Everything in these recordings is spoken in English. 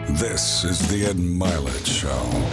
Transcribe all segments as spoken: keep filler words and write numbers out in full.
This is the Ed Milet Show.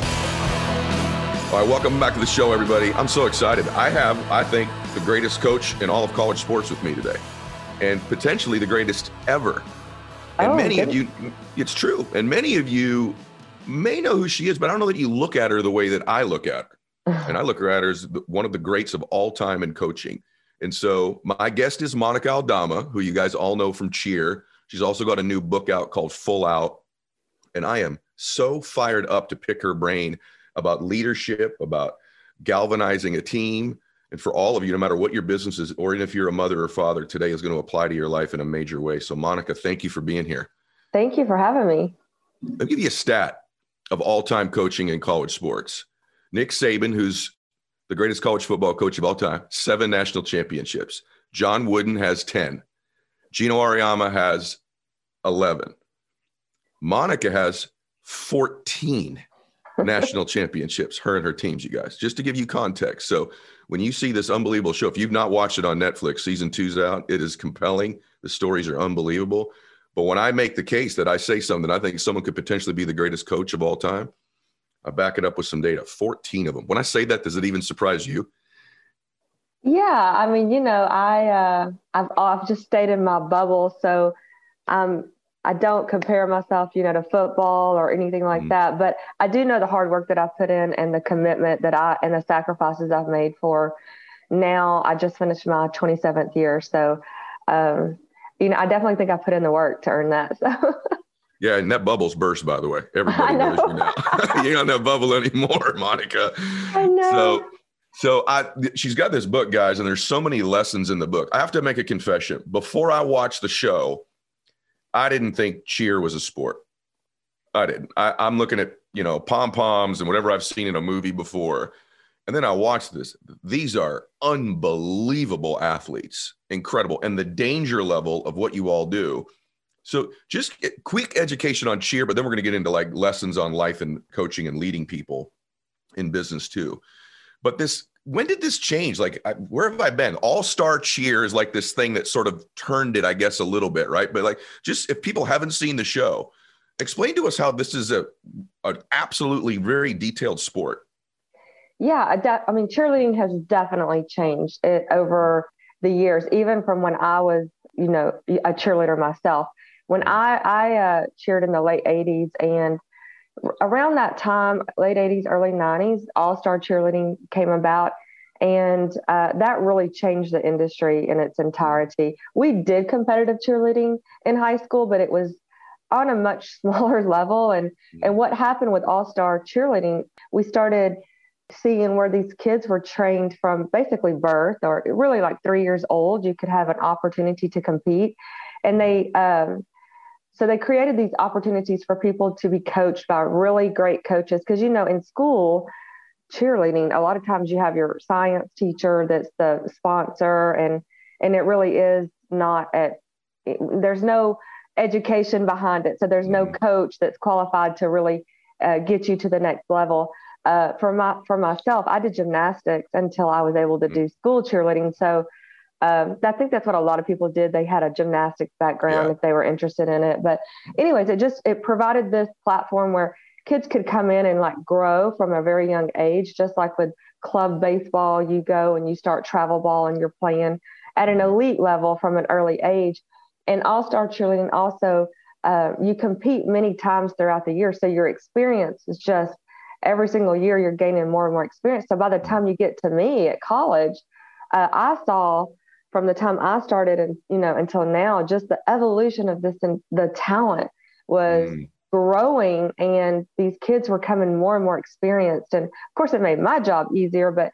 All right, welcome back to the show, everybody. I'm so excited. I have, I think, the greatest coach in all of college sports with me today, and potentially the greatest ever. And oh, many good. of you, it's true, and many of you may know who she is, but I don't know that you look at her the way that I look at her. And I look at her as one of the greats of all time in coaching. And so my guest is Monica Aldama, who you guys all know from Cheer. She's also got a new book out called Full Out. And I am so fired up to pick her brain about leadership, about galvanizing a team. And for all of you, no matter what your business is, or even if you're a mother or father, today is going to apply to your life in a major way. So Monica, thank you for being here. Thank you for having me. I'll give you a stat of all-time coaching in college sports. Nick Saban, who's the greatest college football coach of all time, seven national championships. John Wooden has ten. Gino Auriemma has eleven. Monica has fourteen national championships, her and her teams, you guys, just to give you context. So when you see this unbelievable show, if you've not watched it on Netflix, season two's out, it is compelling. The stories are unbelievable. But when I make the case that I say something, I think someone could potentially be the greatest coach of all time, I back it up with some data, fourteen of them. When I say that, does it even surprise you? Yeah. I mean, you know, I, uh, I've, I've just stayed in my bubble. So, um, I don't compare myself, you know, to football or anything like mm. that, but I do know the hard work that I've put in and the commitment that I, and the sacrifices I've made for now. I just finished my twenty-seventh year. So, um, you know, I definitely think I put in the work to earn that. So. Yeah. And that bubble's burst, by the way. Everybody know. knows you now. You're not in that bubble anymore, Monica. I know. So, so I, she's got this book, guys, and there's so many lessons in the book. I have to make a confession. Before I watched the show, I didn't think cheer was a sport. I didn't. I, I'm looking at, you know, pom-poms and whatever I've seen in a movie before. And then I watched this. These are unbelievable athletes, incredible. And the danger level of what you all do. So just get quick education on cheer, but then we're going to get into like lessons on life and coaching and leading people in business too. But this, when did this change? Like, I, where have I been? All-star cheer is like this thing that sort of turned it, I guess, a little bit, right? But like, just if people haven't seen the show, explain to us how this is a an absolutely very detailed sport. Yeah, I, de- I mean, cheerleading has definitely changed it over the years, even from when I was, you know, a cheerleader myself. When I, I uh, cheered in the late eighties, and around that time, late eighties, early nineties, all-star cheerleading came about, and uh, that really changed the industry in its entirety. We did competitive cheerleading in high school, but it was on a much smaller level. And, and what happened with all-star cheerleading, we started seeing where these kids were trained from basically birth, or really like three years old, you could have an opportunity to compete. And they, um, So they created these opportunities for people to be coached by really great coaches. Because, you know, in school, cheerleading, a lot of times you have your science teacher that's the sponsor, and and it really is not at, it, there's no education behind it. So there's no coach that's qualified to really uh, get you to the next level. Uh, for my for myself, I did gymnastics until I was able to do school cheerleading. So Um, I think that's what a lot of people did. They had a gymnastics background Yeah. if they were interested in it. But anyways, it just, it provided this platform where kids could come in and like grow from a very young age, just like with club baseball, you go and you start travel ball and you're playing at an elite level from an early age. And all-star cheerleading also, uh, you compete many times throughout the year. So your experience is just every single year you're gaining more and more experience. So by the time you get to me at college, uh, I saw from the time I started and, you know, until now, just the evolution of this, and the talent was mm. growing, and these kids were coming more and more experienced. And of course it made my job easier, but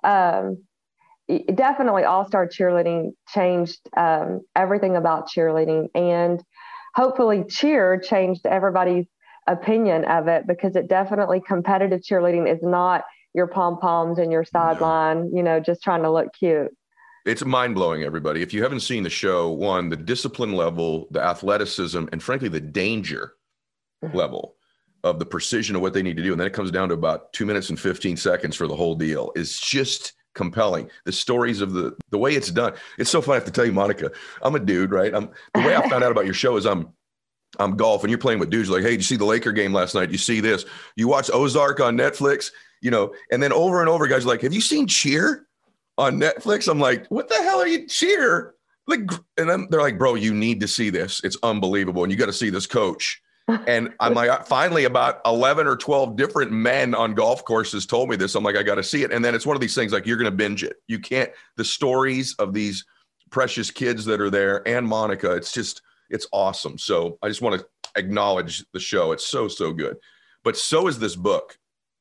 um, it definitely all-star cheerleading changed um, everything about cheerleading, and hopefully cheer changed everybody's opinion of it, because it definitely, competitive cheerleading is not your pom-poms and your sideline, no. you know, just trying to look cute. It's mind-blowing, everybody. If you haven't seen the show, one, the discipline level, the athleticism, and frankly, the danger level of the precision of what they need to do. And then it comes down to about two minutes and fifteen seconds for the whole deal. Is just compelling. The stories of the, the way it's done. It's so funny. I have to tell you, Monica, I'm a dude, right? I'm the way I found out about your show is I'm I'm golf and you're playing with dudes like, hey, did you see the Laker game last night? You see this? You watch Ozark on Netflix, you know, and then over and over, guys are like, have you seen Cheer on Netflix? I'm like, what the hell are you Cheer? Like, and then they're like, bro, you need to see this. It's unbelievable. And you got to see this coach. And I'm like, finally about eleven or twelve different men on golf courses told me this. I'm like, I got to see it. And then it's one of these things like, you're going to binge it. You can't, the stories of these precious kids that are there and Monica, it's just, it's awesome. So I just want to acknowledge the show. It's so, so good. But so is this book.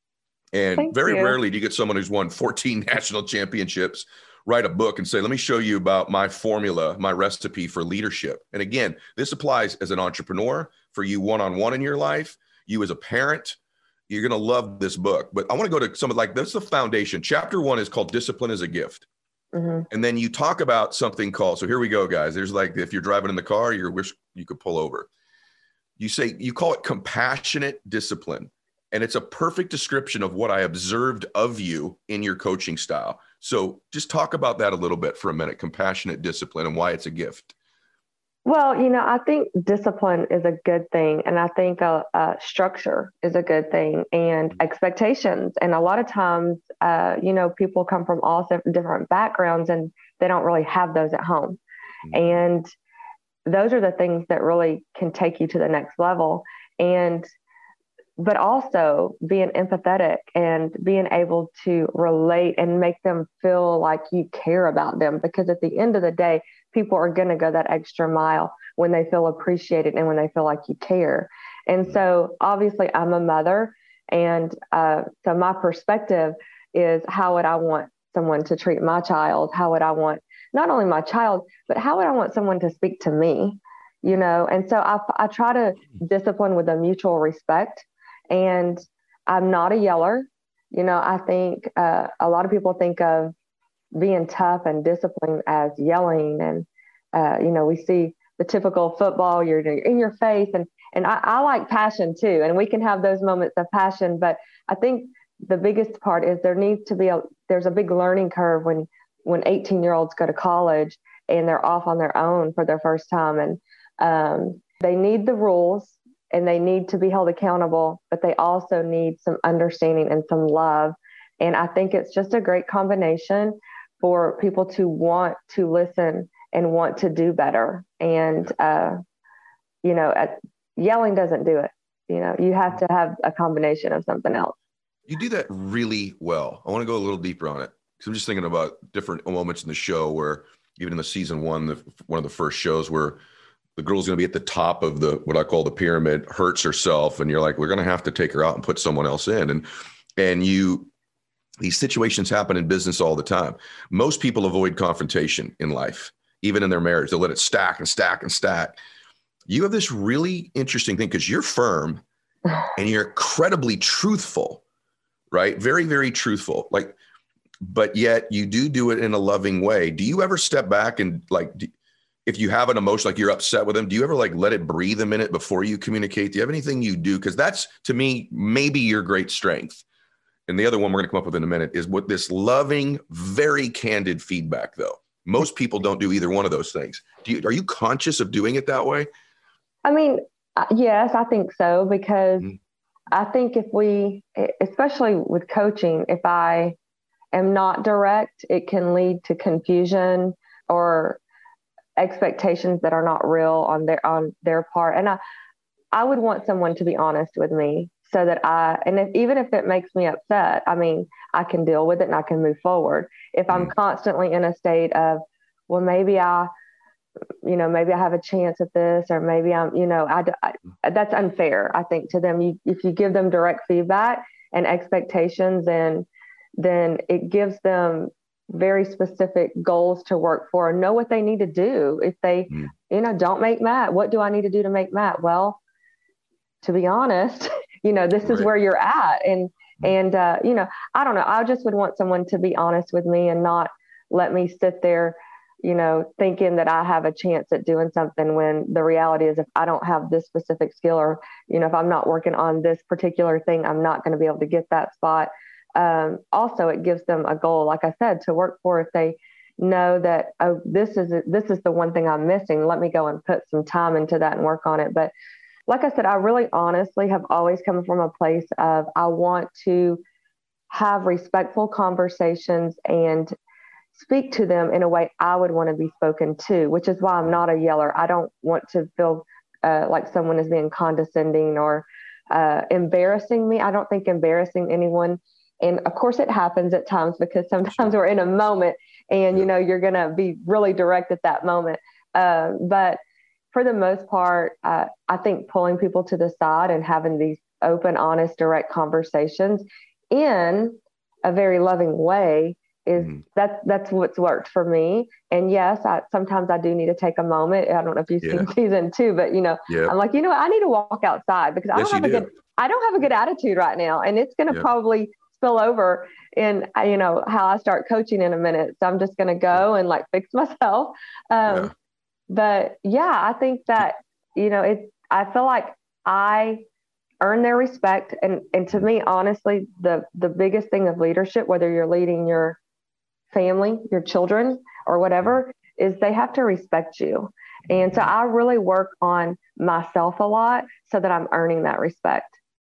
And Thank very you. rarely do you get someone who's won fourteen national championships write a book and say, let me show you about my formula, my recipe for leadership. And again, this applies as an entrepreneur, for you one-on-one in your life, you as a parent. You're going to love this book. But I want to go to some of like, this is the foundation. Chapter one is called Discipline is a Gift. Mm-hmm. And then you talk about something called, so here we go, guys. There's like, if you're driving in the car, you wish you could pull over. You say, you call it compassionate discipline. And it's a perfect description of what I observed of you in your coaching style. So just talk about that a little bit for a minute, compassionate discipline and why it's a gift. Well, you know, I think discipline is a good thing. And I think uh, uh, structure is a good thing, and expectations. And a lot of times, uh, you know, people come from all different backgrounds and they don't really have those at home. Mm-hmm. And those are the things that really can take you to the next level. And but also being empathetic and being able to relate and make them feel like you care about them. Because at the end of the day, people are going to go that extra mile when they feel appreciated and when they feel like you care. And so obviously I'm a mother. And uh, so my perspective is, how would I want someone to treat my child? How would I want not only my child, but how would I want someone to speak to me? You know, and so I, I try to discipline with a mutual respect. And I'm not a yeller. You know, I think uh, a lot of people think of being tough and disciplined as yelling. And, uh, you know, we see the typical football, you're, you're in your face. And, and I, I like passion too. And we can have those moments of passion. But I think the biggest part is there needs to be a, there's a big learning curve when, when eighteen year olds go to college and they're off on their own for their first time. And um, they need the rules. And they need to be held accountable, but they also need some understanding and some love. And I think it's just a great combination for people to want to listen and want to do better. And, uh, you know, at, yelling doesn't do it. You know, you have to have a combination of something else. You do that really well. I want to go a little deeper on it, because I'm just thinking about different moments in the show where, even in the season one, the, one of the first shows where the girl's going to be at the top of the, what I call the pyramid, hurts herself. And you're like, we're going to have to take her out and put someone else in. And, and you, these situations happen in business all the time. Most people avoid confrontation in life, even in their marriage. They'll let it stack and stack and stack. You have this really interesting thing, because you're firm and you're incredibly truthful, right? Very, very truthful. Like, but yet you do do it in a loving way. Do you ever step back and like, do, if you have an emotion, like you're upset with them, do you ever like let it breathe a minute before you communicate? Do you have anything you do? Because that's, to me, maybe your great strength. And the other one we're going to come up with in a minute is with this loving, very candid feedback, though. Most people don't do either one of those things. Do you, are you conscious of doing it that way? I mean, yes, I think so, because mm-hmm. I think if we, especially with coaching, if I am not direct, it can lead to confusion or expectations that are not real on their on their part. And I I would want someone to be honest with me, so that I, and if, even if it makes me upset, I mean, I can deal with it and I can move forward. If I'm constantly in a state of, well, maybe I, you know, maybe I have a chance at this, or maybe I'm, you know, I, I that's unfair, I think, to them. You, if you give them direct feedback and expectations, and then it gives them very specific goals to work for and know what they need to do. If they, mm. you know, don't make Matt, what do I need to do to make Matt? Well, to be honest, you know, this right. is where you're at. And, mm. and, uh, you know, I don't know. I just would want someone to be honest with me and not let me sit there, you know, thinking that I have a chance at doing something, when the reality is, if I don't have this specific skill, or, you know, if I'm not working on this particular thing, I'm not going to be able to get that spot. Um, also, it gives them a goal, like I said, to work for. If they know that, oh, this is this is the one thing I'm missing, let me go and put some time into that and work on it. But like I said, I really honestly have always come from a place of I want to have respectful conversations and speak to them in a way I would want to be spoken to, which is why I'm not a yeller. I don't want to feel uh, like someone is being condescending or uh, embarrassing me. I don't think embarrassing anyone. And of course it happens at times because sometimes we're in a moment and, you know, you're going to be really direct at that moment. Uh, but for the most part, uh, I think pulling people to the side and having these open, honest, direct conversations in a very loving way is mm. that's that's what's worked for me. And yes, I, sometimes I do need to take a moment. I don't know if you've yeah. seen season two, but you know, yep. I'm like, you know what? I need to walk outside because I yes, don't have a do. good I don't have a good attitude right now, and it's going to yep. probably spill over in you know how I start coaching in a minute. So I'm just going to go and like fix myself. Um, yeah. But yeah, I think that you know it. I feel like I earn their respect, and and to me, honestly, the the biggest thing of leadership, whether you're leading your family, your children, or whatever, is they have to respect you. And so I really work on myself a lot so that I'm earning that respect.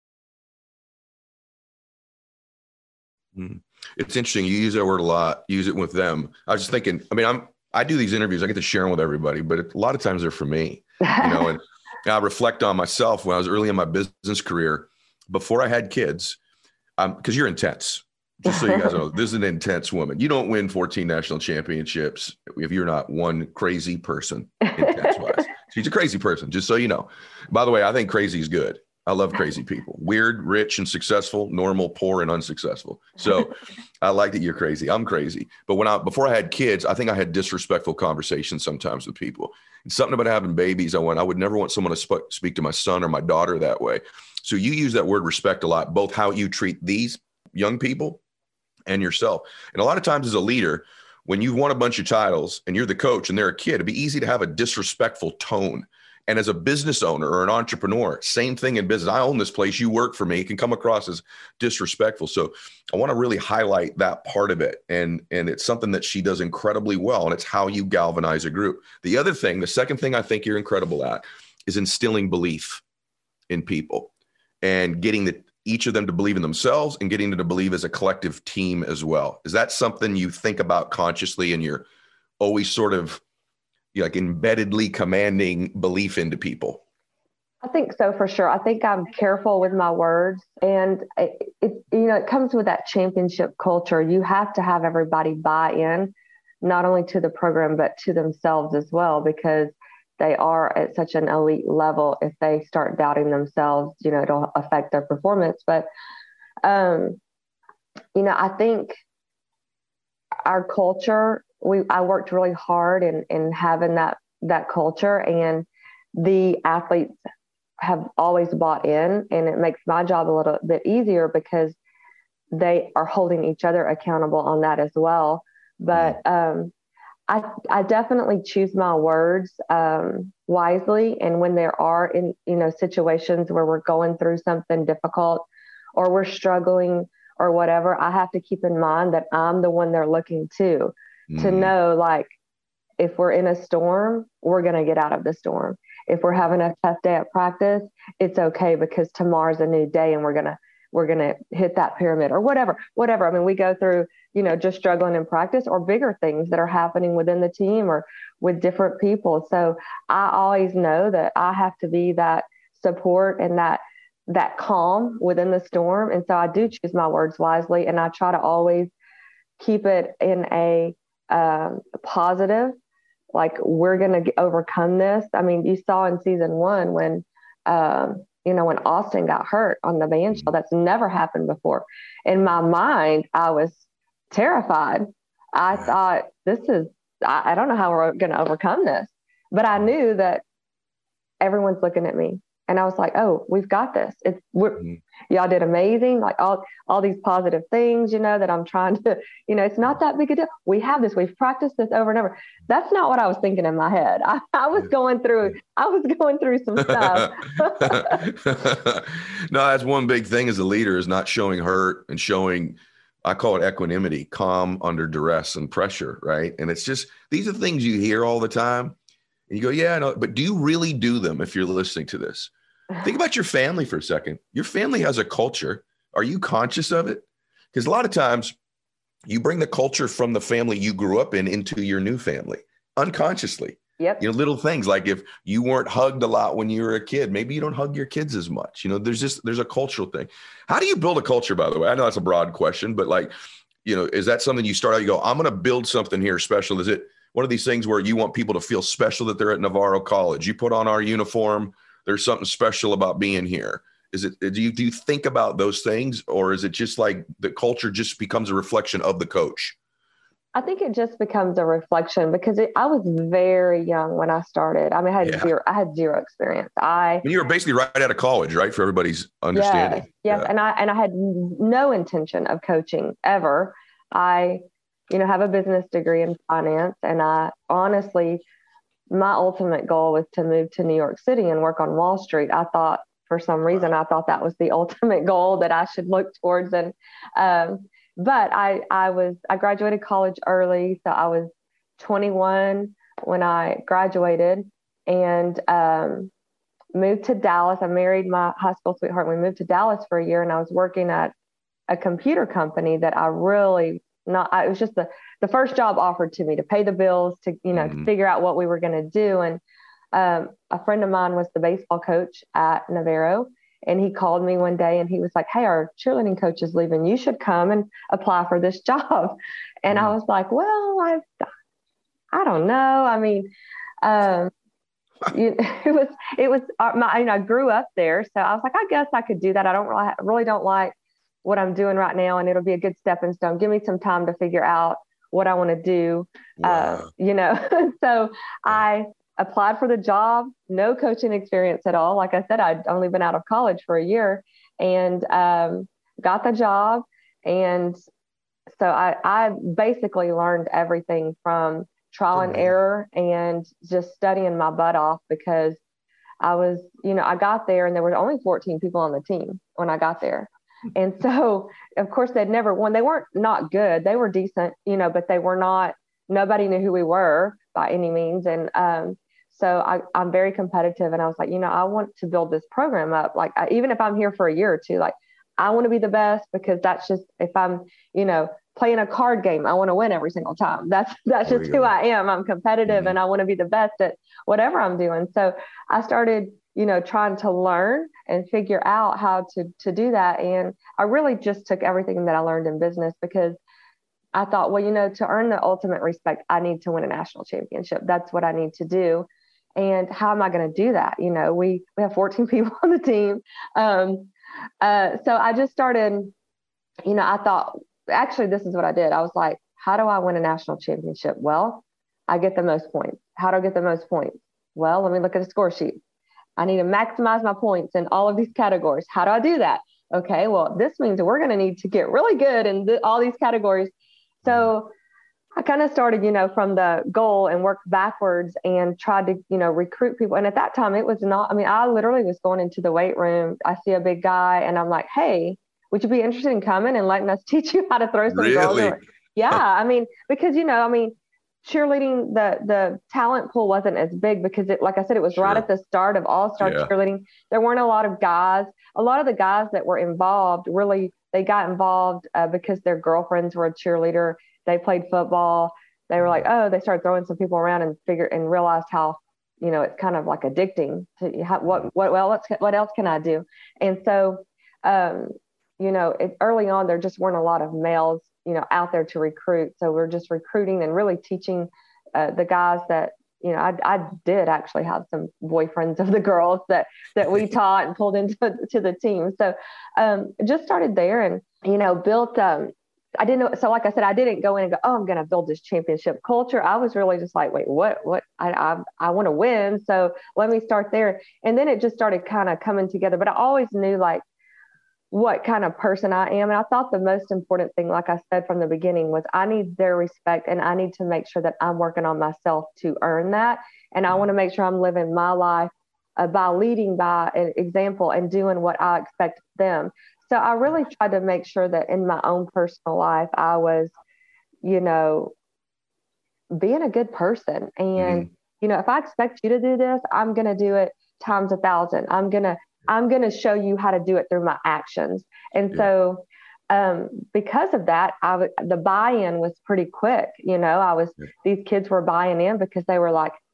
It's interesting. You use that word a lot. Use it with them. I was just thinking, I mean, I'm, I do these interviews. I get to share them with everybody, but a lot of times they're for me, you know, and I reflect on myself when I was early in my business career, before I had kids, um, cause you're intense. Just so you guys know, this is an intense woman. You don't win fourteen national championships if you're not one crazy person, intense-wise. She's a crazy person, just so you know. By the way, I think crazy is good. I love crazy people. Weird, rich, and successful, normal, poor, and unsuccessful. So I like that you're crazy. I'm crazy. But when I before I had kids, I think I had disrespectful conversations sometimes with people. And something about having babies, I went, I would never want someone to sp- speak to my son or my daughter that way. So you use that word respect a lot, both how you treat these young people and yourself. And a lot of times as a leader, when you've won a bunch of titles and you're the coach and they're a kid, it'd be easy to have a disrespectful tone. And as a business owner or an entrepreneur, same thing in business. I own this place. You work for me. It can come across as disrespectful. So I want to really highlight that part of it. And, and it's something that she does incredibly well. And it's how you galvanize a group. The other thing, the second thing I think you're incredible at is instilling belief in people and getting the each of them to believe in themselves and getting them to believe as a collective team as well. Is that something you think about consciously and you're always sort of you're like embeddedly commanding belief into people? I think so, for sure. I think I'm careful with my words, and it, it you know, it comes with that championship culture. You have to have everybody buy in, not only to the program, but to themselves as well, because they are at such an elite level. If they start doubting themselves, you know, it'll affect their performance. But, um, you know, I think our culture, we, I worked really hard in, in having that, that culture, and the athletes have always bought in, and it makes my job a little bit easier because they are holding each other accountable on that as well. But, um, I, I definitely choose my words um, wisely. And when there are in, you know, situations where we're going through something difficult or we're struggling or whatever, I have to keep in mind that I'm the one they're looking to, mm. to know, like, if we're in a storm, we're going to get out of the storm. If we're having a tough day at practice, it's okay because tomorrow's a new day and we're going to, we're going to hit that pyramid or whatever, whatever. I mean, we go through, you know, just struggling in practice or bigger things that are happening within the team or with different people. So I always know that I have to be that support and that, that calm within the storm. And so I do choose my words wisely, and I try to always keep it in a um, positive, like we're going to overcome this. I mean, you saw in season one when, um, you know, when Austin got hurt on the band shell, that's never happened before. In my mind, I was terrified. I thought, this is, I, I don't know how we're going to overcome this. But I knew that everyone's looking at me. And I was like, oh, we've got this. It's we're, mm-hmm. y'all did amazing. Like all, all these positive things, you know, that I'm trying to, you know, it's not that big a deal. We have this, we've practiced this over and over. That's not what I was thinking in my head. I, I was going through, I was going through some stuff. No, that's one big thing as a leader is not showing hurt and showing, I call it equanimity, calm under duress and pressure. Right. And it's just, these are things you hear all the time. And you go, yeah, no, but do you really do them if you're listening to this? Think about your family for a second. Your family has a culture. Are you conscious of it? Because a lot of times you bring the culture from the family you grew up in into your new family unconsciously. Yep. You know, little things like if you weren't hugged a lot when you were a kid, maybe you don't hug your kids as much. You know, there's just, there's a cultural thing. How do you build a culture, by the way? I know that's a broad question, but like, you know, is that something you start out, you go, I'm going to build something here special? Is it one of these things where you want people to feel special that they're at Navarro College? You put on our uniform, there's something special about being here. Is it, do you, do you think about those things, or is it just like the culture just becomes a reflection of the coach? I think it just becomes a reflection because it, I was very young when I started. I mean, I had Yeah. zero, I had zero experience. I, I mean, you were basically right out of college, right? For everybody's understanding. Yes, yes. Yeah. And I, and I had no intention of coaching ever. I, you know, have a business degree in finance. And I honestly, my ultimate goal was to move to New York City and work on Wall Street. I thought for some reason, I thought that was the ultimate goal that I should look towards. And, um, but I, I was, I graduated college early. So I was twenty-one when I graduated and, um, moved to Dallas. I married my high school sweetheart. We moved to Dallas for a year and I was working at a computer company that I really not, I, it was just the, the first job offered to me to pay the bills, to, you know, mm-hmm. to figure out what we were going to do. And, um, a friend of mine was the baseball coach at Navarro. And he called me one day and he was like, hey, our cheerleading coach is leaving. You should come and apply for this job. And mm-hmm. I was like, well, I, I don't know. I mean, um, you, it was, it was my, you know, I grew up there. So I was like, I guess I could do that. I don't really, I really don't like what I'm doing right now. And it'll be a good stepping stone. Give me some time to figure out what I want to do. Wow. Uh, you know, so I applied for the job, no coaching experience at all. Like I said, I'd only been out of college for a year and um, got the job. And so I, I basically learned everything from trial and error and just studying my butt off because I was, you know, I got there and there were only fourteen people on the team when I got there. And so, of course, they'd never won. They weren't not good. They were decent, you know, but they were not, nobody knew who we were by any means. And um, so I, I'm very competitive. And I was like, you know, I want to build this program up. Like, I, even if I'm here for a year or two, like, I want to be the best because that's just, if I'm, you know, playing a card game, I want to win every single time. That's, that's just who I am. I'm competitive mm-hmm. and I want to be the best at whatever I'm doing. So I started, you know, trying to learn and figure out how to, to do that. And I really just took everything that I learned in business because I thought, well, you know, to earn the ultimate respect, I need to win a national championship. That's what I need to do. And how am I going to do that? You know, we, we have fourteen people on the team. Um, uh, so I just started, you know, I thought, actually, this is what I did. I was like, how do I win a national championship? Well, I get the most points. How do I get the most points? Well, let me look at a score sheet. I need to maximize my points in all of these categories. How do I do that? Okay, well, this means that we're going to need to get really good in th- all these categories. So I kind of started, you know, from the goal and worked backwards and tried to, you know, recruit people. And at that time, it was not, I mean, I literally was going into the weight room. I see a big guy and I'm like, hey, would you be interested in coming and letting us teach you how to throw some really? girls? Yeah. I mean, because, you know, I mean, cheerleading, the the talent pool wasn't as big because it, like I said, it was sure. right at the start of all-star yeah. cheerleading. There weren't a lot of guys. A lot of the guys that were involved really, they got involved uh, because their girlfriends were a cheerleader. They played football. They were like, oh, they started throwing some people around and figured and realized how, you know, it's kind of like addicting to how, what, what, well, let's, what else can I do? And so, um, you know, it, early on, there just weren't a lot of males, you know, out there to recruit. So we're just recruiting and really teaching uh, the guys that, you know, I, I did actually have some boyfriends of the girls that, that we taught and pulled into to the team. So um, just started there and, you know, built, um, I didn't know. So like I said, I didn't go in and go, oh, I'm going to build this championship culture. I was really just like, wait, what, what I, I, I want to win. So let me start there. And then it just started kind of coming together, but I always knew like what kind of person I am. And I thought the most important thing, like I said from the beginning, was I need their respect and I need to make sure that I'm working on myself to earn that. And I want to make sure I'm living my life uh, by leading by an example and doing what I expect of them. So I really tried to make sure that in my own personal life, I was, you know, being a good person. And, mm-hmm. you know, if I expect you to do this, I'm going to do it times a thousand. I'm going to I'm going to show you how to do it through my actions. And Yeah. so um, because of that, I w- the buy-in was pretty quick. You know, I was, Yeah. these kids were buying in because they were like,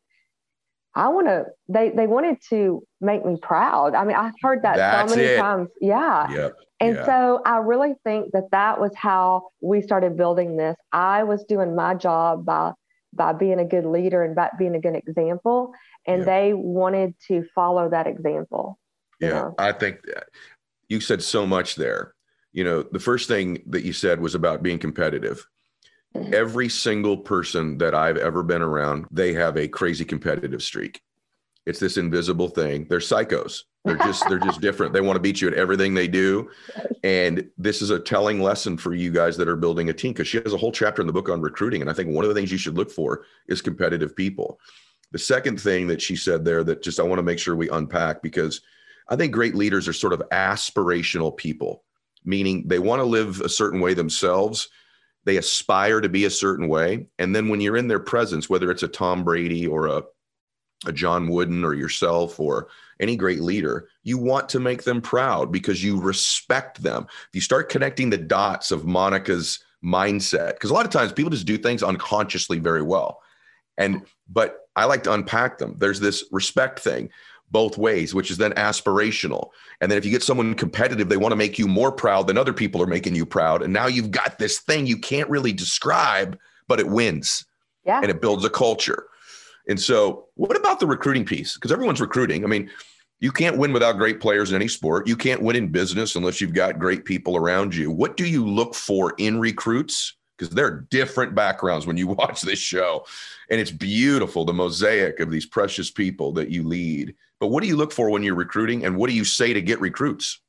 I want to, they, they wanted to make me proud. I mean, I've heard that That's so many it. times. Yeah. Yep. And Yeah. so I really think that that was how we started building this. I was doing my job by, by being a good leader and by being a good example. And Yeah. they wanted to follow that example. You Yeah. know? I think that you said so much there. You know, the first thing that you said was about being competitive. Every single person that I've ever been around, they have a crazy competitive streak. It's this invisible thing. They're psychos. They're just, they're just different. They want to beat you at everything they do. And this is a telling lesson for you guys that are building a team, because she has a whole chapter in the book on recruiting. And I think one of the things you should look for is competitive people. The second thing that she said there that just, I want to make sure we unpack, because I think great leaders are sort of aspirational people, meaning they want to live a certain way themselves. They aspire to be a certain way. And then when you're in their presence, whether it's a Tom Brady or a, a John Wooden or yourself or any great leader, you want to make them proud because you respect them. If you start connecting the dots of Monica's mindset, because a lot of times people just do things unconsciously very well. And, but I like to unpack them. There's this respect thing both ways, which is then aspirational. And then if you get someone competitive, they want to make you more proud than other people are making you proud. And now you've got this thing you can't really describe, but it wins. Yeah. And it builds a culture. And so what about the recruiting piece? Because everyone's recruiting. I mean, you can't win without great players in any sport. You can't win in business unless you've got great people around you. What do you look for in recruits? Because there are different backgrounds when you watch this show. And it's beautiful, the mosaic of these precious people that you lead. But what do you look for when you're recruiting, and what do you say to get recruits?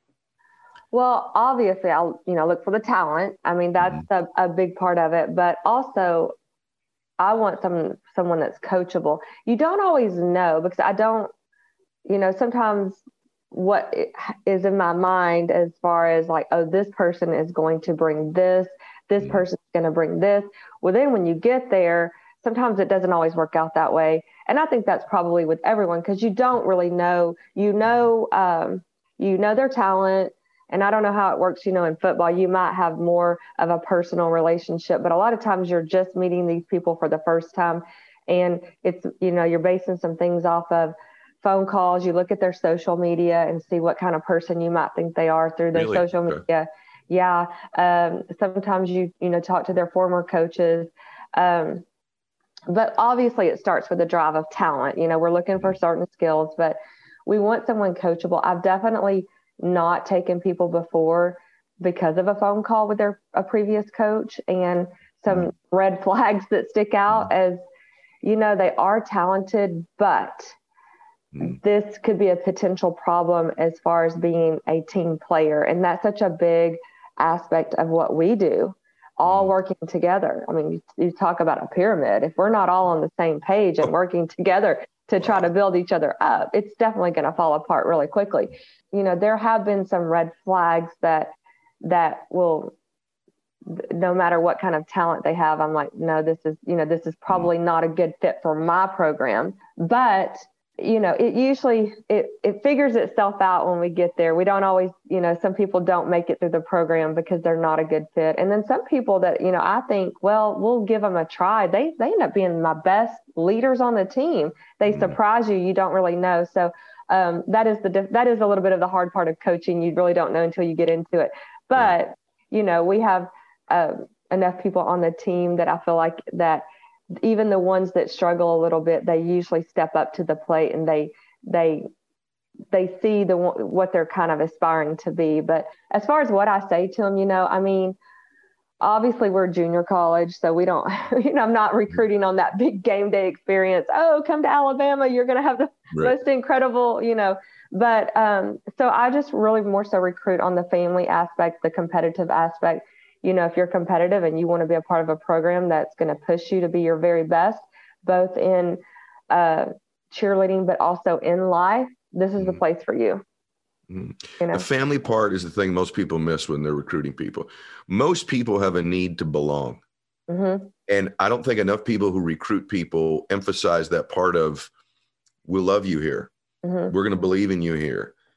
Well, obviously, I'll, you know, look for the talent. I mean, that's mm-hmm. a, a big part of it. But also, I want some someone that's coachable. You don't always know, because I don't, you know, sometimes what is in my mind as far as like, oh, this person is going to bring this, this mm-hmm. person's going to bring this. Well, then when you get there, sometimes it doesn't always work out that way. And I think that's probably with everyone, because you don't really know, you know, um, you know their talent. And I don't know how it works, you know, in football, you might have more of a personal relationship, but a lot of times you're just meeting these people for the first time. And it's, you know, you're basing some things off of phone calls. You look at their social media and see what kind of person you might think they are through their really? social Okay. media. Yeah. Um, sometimes you, you know, talk to their former coaches. Um, But obviously it starts with the drive of talent. You know, we're looking for certain skills, but we want someone coachable. I've definitely not taken people before because of a phone call with their a previous coach and some mm-hmm. red flags that stick out mm-hmm. as, you know, they are talented, but mm-hmm. this could be a potential problem as far as being a team player. And that's such a big aspect of what we do. All working together. I mean, you, you talk about a pyramid. If we're not all on the same page and working together to try to build each other up, it's definitely going to fall apart really quickly. You know, there have been some red flags that that will, no matter what kind of talent they have, I'm like, no, this is, you know, this is probably not a good fit for my program. But you know, it usually, it, it figures itself out when we get there. We don't always, you know, some people don't make it through the program because they're not a good fit. And then some people that, you know, I think, well, we'll give them a try. They, they end up being my best leaders on the team. They mm-hmm. surprise you. You don't really know. So um, that is the, that is a little bit of the hard part of coaching. You really don't know until you get into it. But, yeah. you know, we have uh, enough people on the team that I feel like that even the ones that struggle a little bit, they usually step up to the plate and they, they, they see the, what they're kind of aspiring to be. But as far as what I say to them, you know, I mean, obviously we're junior college, so we don't, you know, I'm not recruiting on that big game day experience. Oh, come to Alabama. You're going to have the right. most incredible, you know, but um, so I just really more so recruit on the family aspect, the competitive aspect. You know, if you're competitive and you want to be a part of a program that's going to push you to be your very best, both in uh, cheerleading, but also in life, this is mm. the place for you. Mm. You know? The family part is the thing most people miss when they're recruiting people. Most people have a need to belong. Mm-hmm. And I don't think enough people who recruit people emphasize that part of, we'll love you here. Mm-hmm. We're going to believe in you here.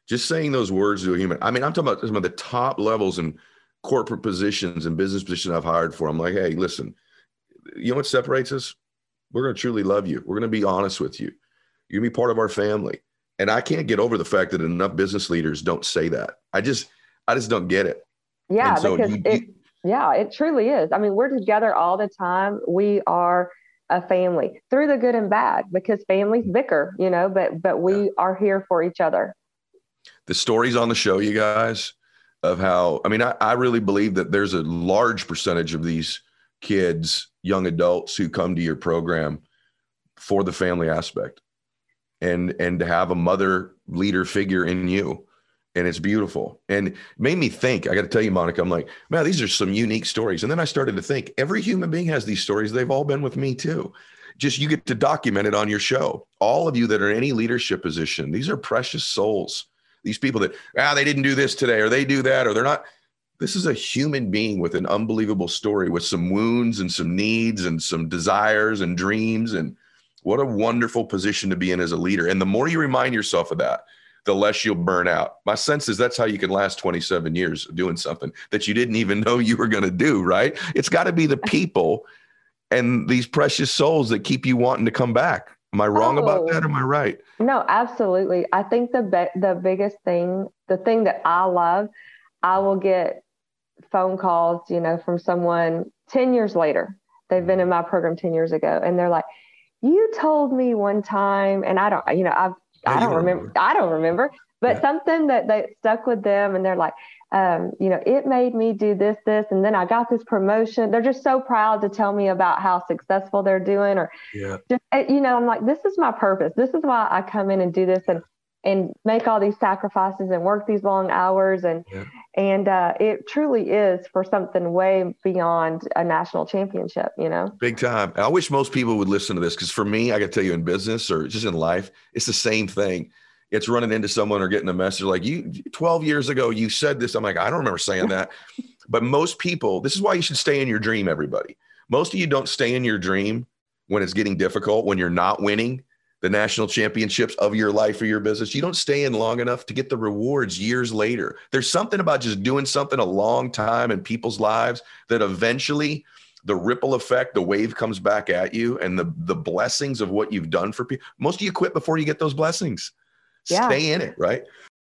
Just saying those words to a human. I mean, I'm talking about some of the top levels and corporate positions and business positions I've hired for. I'm like, hey, listen, you know what separates us? We're going to truly love you. We're going to be honest with you. You're going to be part of our family. And I can't get over the fact that enough business leaders don't say that. I just, I just don't get it. Yeah, so because you, it, you, yeah, it truly is. I mean, we're together all the time. We are a family through the good and bad, because families bicker, you know, but, but we yeah. are here for each other. The stories on the show, you guys, of how, I mean, I, I really believe that there's a large percentage of these kids, young adults who come to your program for the family aspect and, and to have a mother leader figure in you. And it's beautiful. And it made me think, I got to tell you, Monica, I'm like, man, these are some unique stories. And then I started to think every human being has these stories. They've all been with me too. Just, you get to document it on your show. All of you that are in any leadership position, these are precious souls. These people that, ah, they didn't do this today, or they do that, or they're not. This is a human being with an unbelievable story, with some wounds and some needs and some desires and dreams. And what a wonderful position to be in as a leader. And the more you remind yourself of that, the less you'll burn out. My sense is that's how you can last twenty-seven years doing something that you didn't even know you were going to do, right? It's got to be the people and these precious souls that keep you wanting to come back. Am I wrong oh, about that? Or am I right? No, absolutely. I think the be- the biggest thing, the thing that I love, I will get phone calls, you know, from someone ten years later. They've been in my program ten years ago, and they're like, you told me one time, and I don't, you know, I've, I don't remember. remember. I don't remember, but yeah. something that, that stuck with them. And they're like, um, you know, it made me do this, this, and then I got this promotion. They're just so proud to tell me about how successful they're doing, or, yeah. just, you know, I'm like, this is my purpose. This is why I come in and do this and, and make all these sacrifices and work these long hours. And, yeah. and uh, it truly is for something way beyond a national championship, you know? Big time. I wish most people would listen to this, because for me, I got to tell you, in business or just in life, it's the same thing. It's running into someone or getting a message like, you twelve years ago, you said this. I'm like, I don't remember saying that. But most people, this is why you should stay in your dream, everybody. Most of you don't stay in your dream when it's getting difficult, when you're not winning the national championships of your life or your business. You don't stay in long enough to get the rewards years later. There's something about just doing something a long time in people's lives that eventually the ripple effect, the wave comes back at you, and the, the blessings of what you've done for people. Most of you quit before you get those blessings. Yeah. Stay in it, right?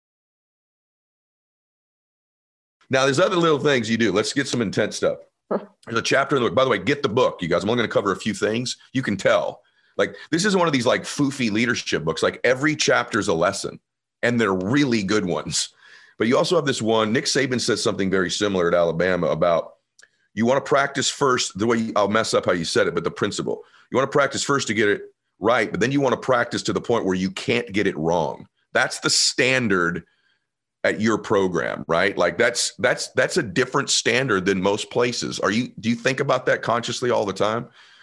Now, there's other little things you do. Let's get some intense stuff. There's a chapter in the book. By the way, get the book, you guys. I'm only going to cover a few things. You can tell. Like, this isn't one of these like foofy leadership books. Like, every chapter is a lesson, and they're really good ones. But you also have this one. Nick Saban says something very similar at Alabama about, you want to practice first, the way you, I'll mess up how you said it, but the principle. You want to practice first to get it right, but then you want to practice to the point where you can't get it wrong. That's the standard at your program, right? Like that's that's that's a different standard than most places. Are you do you think about that consciously all the time?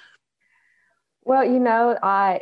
Well, you know, I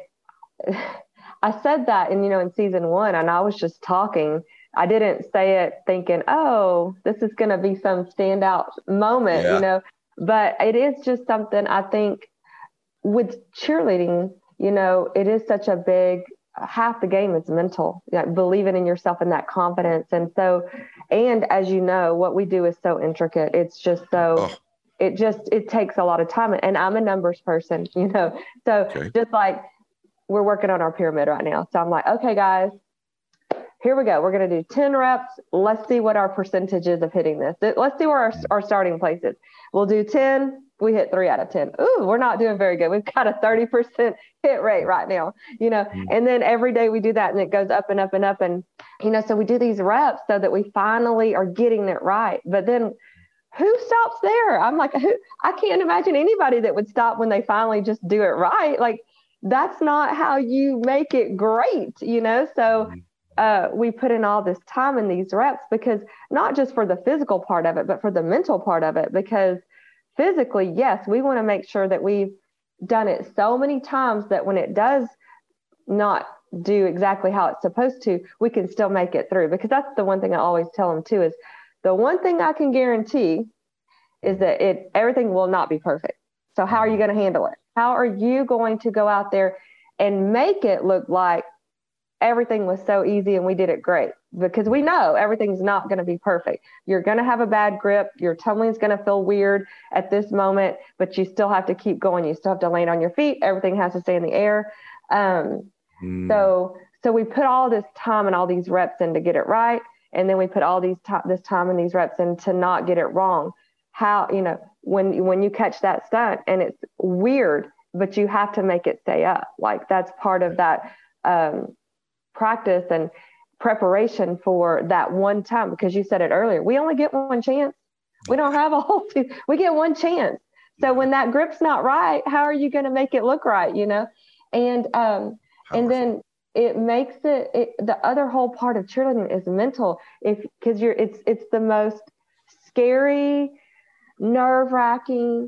I said that in, you know, in season one, and I was just talking. I didn't say it thinking, oh, this is going to be some standout moment, yeah. you know, but it is just something I think with cheerleading, you know, it is such a big, half the game is mental, like believing in yourself and that confidence. And so, and as you know, what we do is so intricate. It's just so, oh. it just, it takes a lot of time. And I'm a numbers person, you know, so okay. just like we're working on our pyramid right now. So I'm like, okay, guys, here we go. We're going to do ten reps. Let's see what our percentage is of hitting this. Let's see where our, our starting place is. We'll do ten. We hit three out of ten. Ooh, we're not doing very good. We've got a thirty percent hit rate right now, you know, mm-hmm. and then every day we do that and it goes up and up and up. And, you know, so we do these reps so that we finally are getting it right. But then who stops there? I'm like, who, I can't imagine anybody that would stop when they finally just do it right. Like, that's not how you make it great, you know? So uh, we put in all this time in these reps, because not just for the physical part of it, but for the mental part of it, because physically, yes, we want to make sure that we've done it so many times that when it does not do exactly how it's supposed to, we can still make it through. Because that's the one thing I always tell them too, is the one thing I can guarantee is that it everything will not be perfect. So how are you going to handle it? How are you going to go out there and make it look like everything was so easy and we did it great, because we know everything's not going to be perfect. You're going to have a bad grip. Your tumbling's going to feel weird at this moment, but you still have to keep going. You still have to land on your feet. Everything has to stay in the air. Um, mm. So, so we put all this time and all these reps in to get it right. And then we put all these t- this time and these reps in to not get it wrong. How, you know, when, when you catch that stunt and it's weird, but you have to make it stay up. Like that's part of that, um, practice and preparation for that one time, because you said it earlier, we only get one chance. We don't have a whole two, we get one chance. So when that grip's not right, how are you going to make it look right? You know? And, um, and then it makes it, it, the other whole part of cheerleading is mental. If, cause you're, it's, it's the most scary, nerve wracking,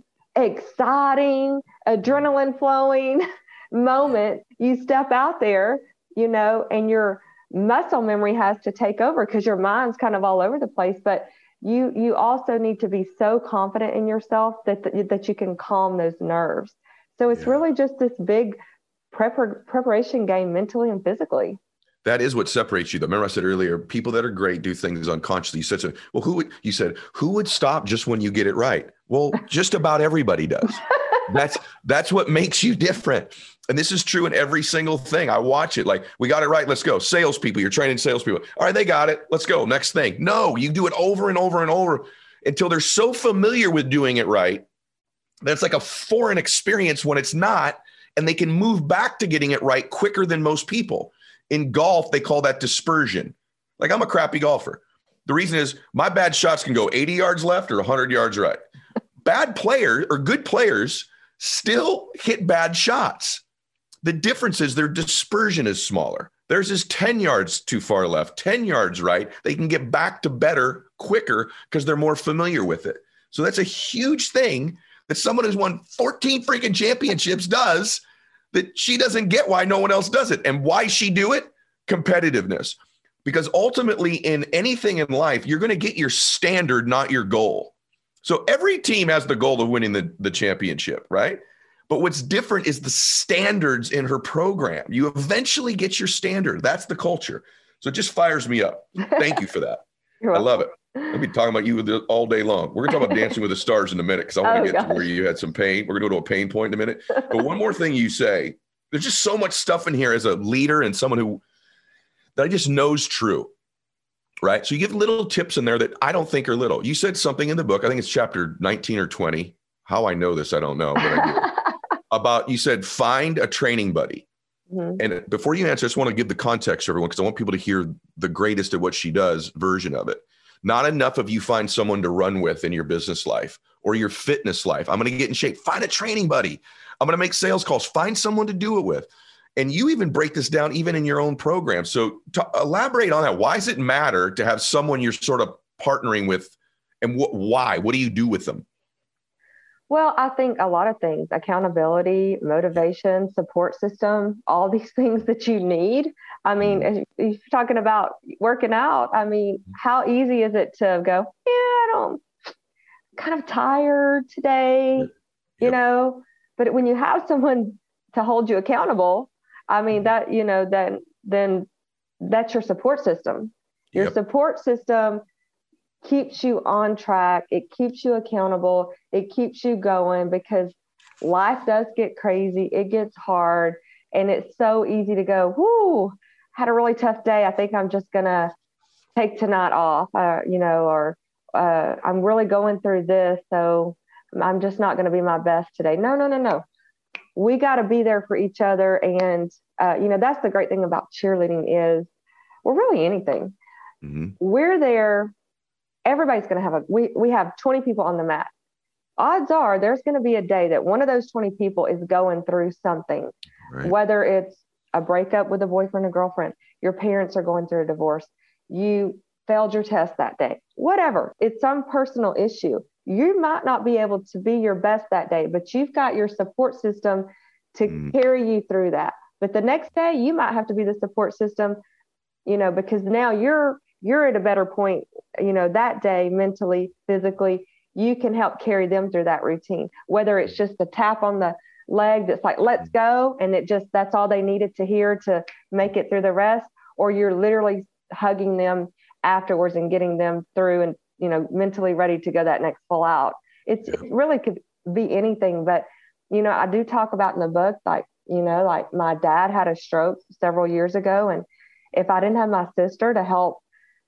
exciting, adrenaline flowing moment. You step out there, you know, and your muscle memory has to take over because your mind's kind of all over the place. But you you also need to be so confident in yourself that that, that you can calm those nerves. So it's yeah. really just this big prepar- preparation game mentally and physically. That is what separates you. Though. Remember I said earlier, people that are great do things unconsciously. You said, so, well, who would, you said, who would stop just when you get it right? Well, just about everybody does. That's, that's what makes you different. And this is true in every single thing. I watch it like, we got it right. Let's go. Salespeople, you're training salespeople. All right, they got it. Let's go. Next thing. No, you do it over and over and over until they're so familiar with doing it right. That's like a foreign experience when it's not, and they can move back to getting it right quicker than most people. In golf, they call that dispersion. Like I'm a crappy golfer. The reason is my bad shots can go eighty yards left or one hundred yards right. Bad players or good players still hit bad shots. The difference is their dispersion is smaller. Theirs is ten yards too far left, ten yards right. They can get back to better quicker because they're more familiar with it. So that's a huge thing that someone who's won fourteen freaking championships does, that she doesn't get why no one else does it. And why she do it? Competitiveness. Because ultimately in anything in life, you're going to get your standard, not your goal. So every team has the goal of winning the, the championship, right? But what's different is the standards in her program. You eventually get your standard. That's the culture. So it just fires me up. Thank you for that. I love it. I'll be talking about you all day long. We're going to talk about Dancing with the Stars in a minute because I want to oh, get gosh. to where you had some pain. We're going to go to a pain point in a minute. But one more thing you say, there's just so much stuff in here as a leader and someone who that I just knows true, right? So you give little tips in there that I don't think are little. You said something in the book, I think it's chapter nineteen or twenty. How I know this, I don't know, but I do. About, you said, find a training buddy. Mm-hmm. And before you answer, I just want to give the context to everyone because I want people to hear the greatest at what she does version of it. Not enough of you find someone to run with in your business life or your fitness life. I'm going to get in shape. Find a training buddy. I'm going to make sales calls. Find someone to do it with. And you even break this down even in your own program. So to elaborate on that, why does it matter to have someone you're sort of partnering with, and wh- why? What do you do with them? Well, I think a lot of things: accountability, motivation, support system, all these things that you need. I mean, mm-hmm. if you're talking about working out, I mean, how easy is it to go, yeah, I don't, I'm kind of tired today, yep. you know, but when you have someone to hold you accountable, I mean, that, you know, then, then that's your support system. Your yep. support system keeps you on track. It keeps you accountable. It keeps you going because life does get crazy. It gets hard. And it's so easy to go, whoo, had a really tough day. I think I'm just going to take tonight off, uh, you know, or uh, I'm really going through this. So I'm just not going to be my best today. No, no, no, no. We got to be there for each other. And, uh, you know, that's the great thing about cheerleading is, well, really anything. Mm-hmm. We're there. Everybody's going to have a, we, we have twenty people on the mat. Odds are there's going to be a day that one of those twenty people is going through something, right. Whether it's a breakup with a boyfriend or girlfriend, your parents are going through a divorce, you failed your test that day, whatever. It's some personal issue. You might not be able to be your best that day, but you've got your support system to mm. carry you through that. But the next day you might have to be the support system, you know, because now you're, you're at a better point, you know, that day, mentally, physically, you can help carry them through that routine, whether it's just a tap on the, leg that's like, let's go. And it just, that's all they needed to hear to make it through the rest. Or you're literally hugging them afterwards and getting them through and, you know, mentally ready to go that next full out. It's, yeah. It really could be anything. But, you know, I do talk about in the book, like, you know, like my dad had a stroke several years ago. And if I didn't have my sister to help,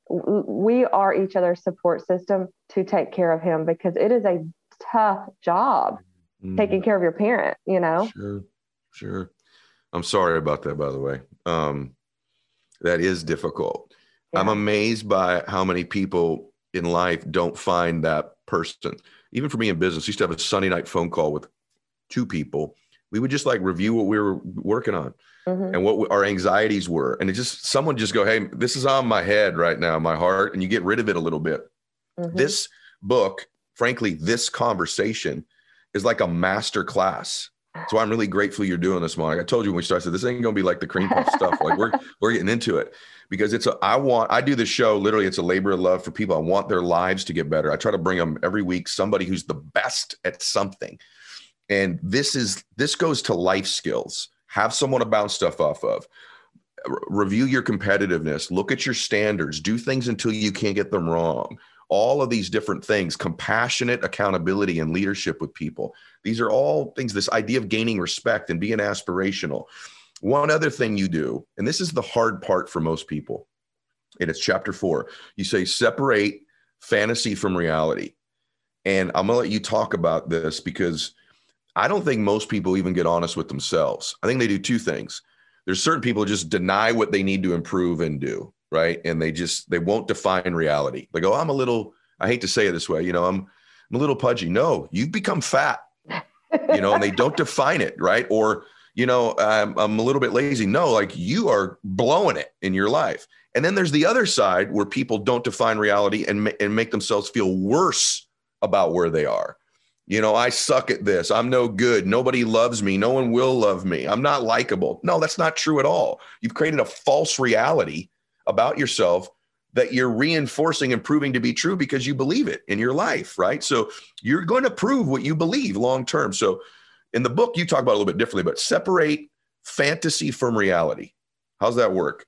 we are each other's support system to take care of him, because it is a tough job mm-hmm. taking care of your parent, you know? Sure, sure. I'm sorry about that, by the way. Um, that is difficult. Yeah. I'm amazed by how many people in life don't find that person. Even for me in business, I used to have a Sunday night phone call with two people. We would just like review what we were working on mm-hmm. and what we, our anxieties were. And it just, someone just go, hey, this is on my head right now, my heart. And you get rid of it a little bit. Mm-hmm. This book, frankly, this conversation is like a master class. So I'm really grateful you're doing this, Monica. I told you when we started, this ain't going to be like the cream puff stuff. Like we're, we're getting into it because it's a, I want, I do this show, literally it's a labor of love for people. I want their lives to get better. I try to bring them every week, somebody who's the best at something. And this is, this goes to life skills. Have someone to bounce stuff off of. R- review your competitiveness. Look at your standards. Do things until you can't get them wrong. All of these different things, compassionate accountability and leadership with people. These are all things, this idea of gaining respect and being aspirational. One other thing you do, and this is the hard part for most people, and it's chapter four. You say, separate fantasy from reality. And I'm going to let you talk about this because I don't think most people even get honest with themselves. I think they do two things. There's certain people who just deny what they need to improve and do, right? And they just, they won't define reality. They go, I'm a little, I hate to say it this way, you know, I'm, I'm a little pudgy. No, you've become fat, you know, and they don't define it, right? Or, you know, I'm, I'm a little bit lazy. No, like you are blowing it in your life. And then there's the other side where people don't define reality and, ma- and make themselves feel worse about where they are. You know, I suck at this. I'm no good. Nobody loves me. No one will love me. I'm not likable. No, that's not true at all. You've created a false reality about yourself that you're reinforcing and proving to be true because you believe it in your life, right? So you're going to prove what you believe long term. So in the book, you talk about it a little bit differently, but separate fantasy from reality. How's that work?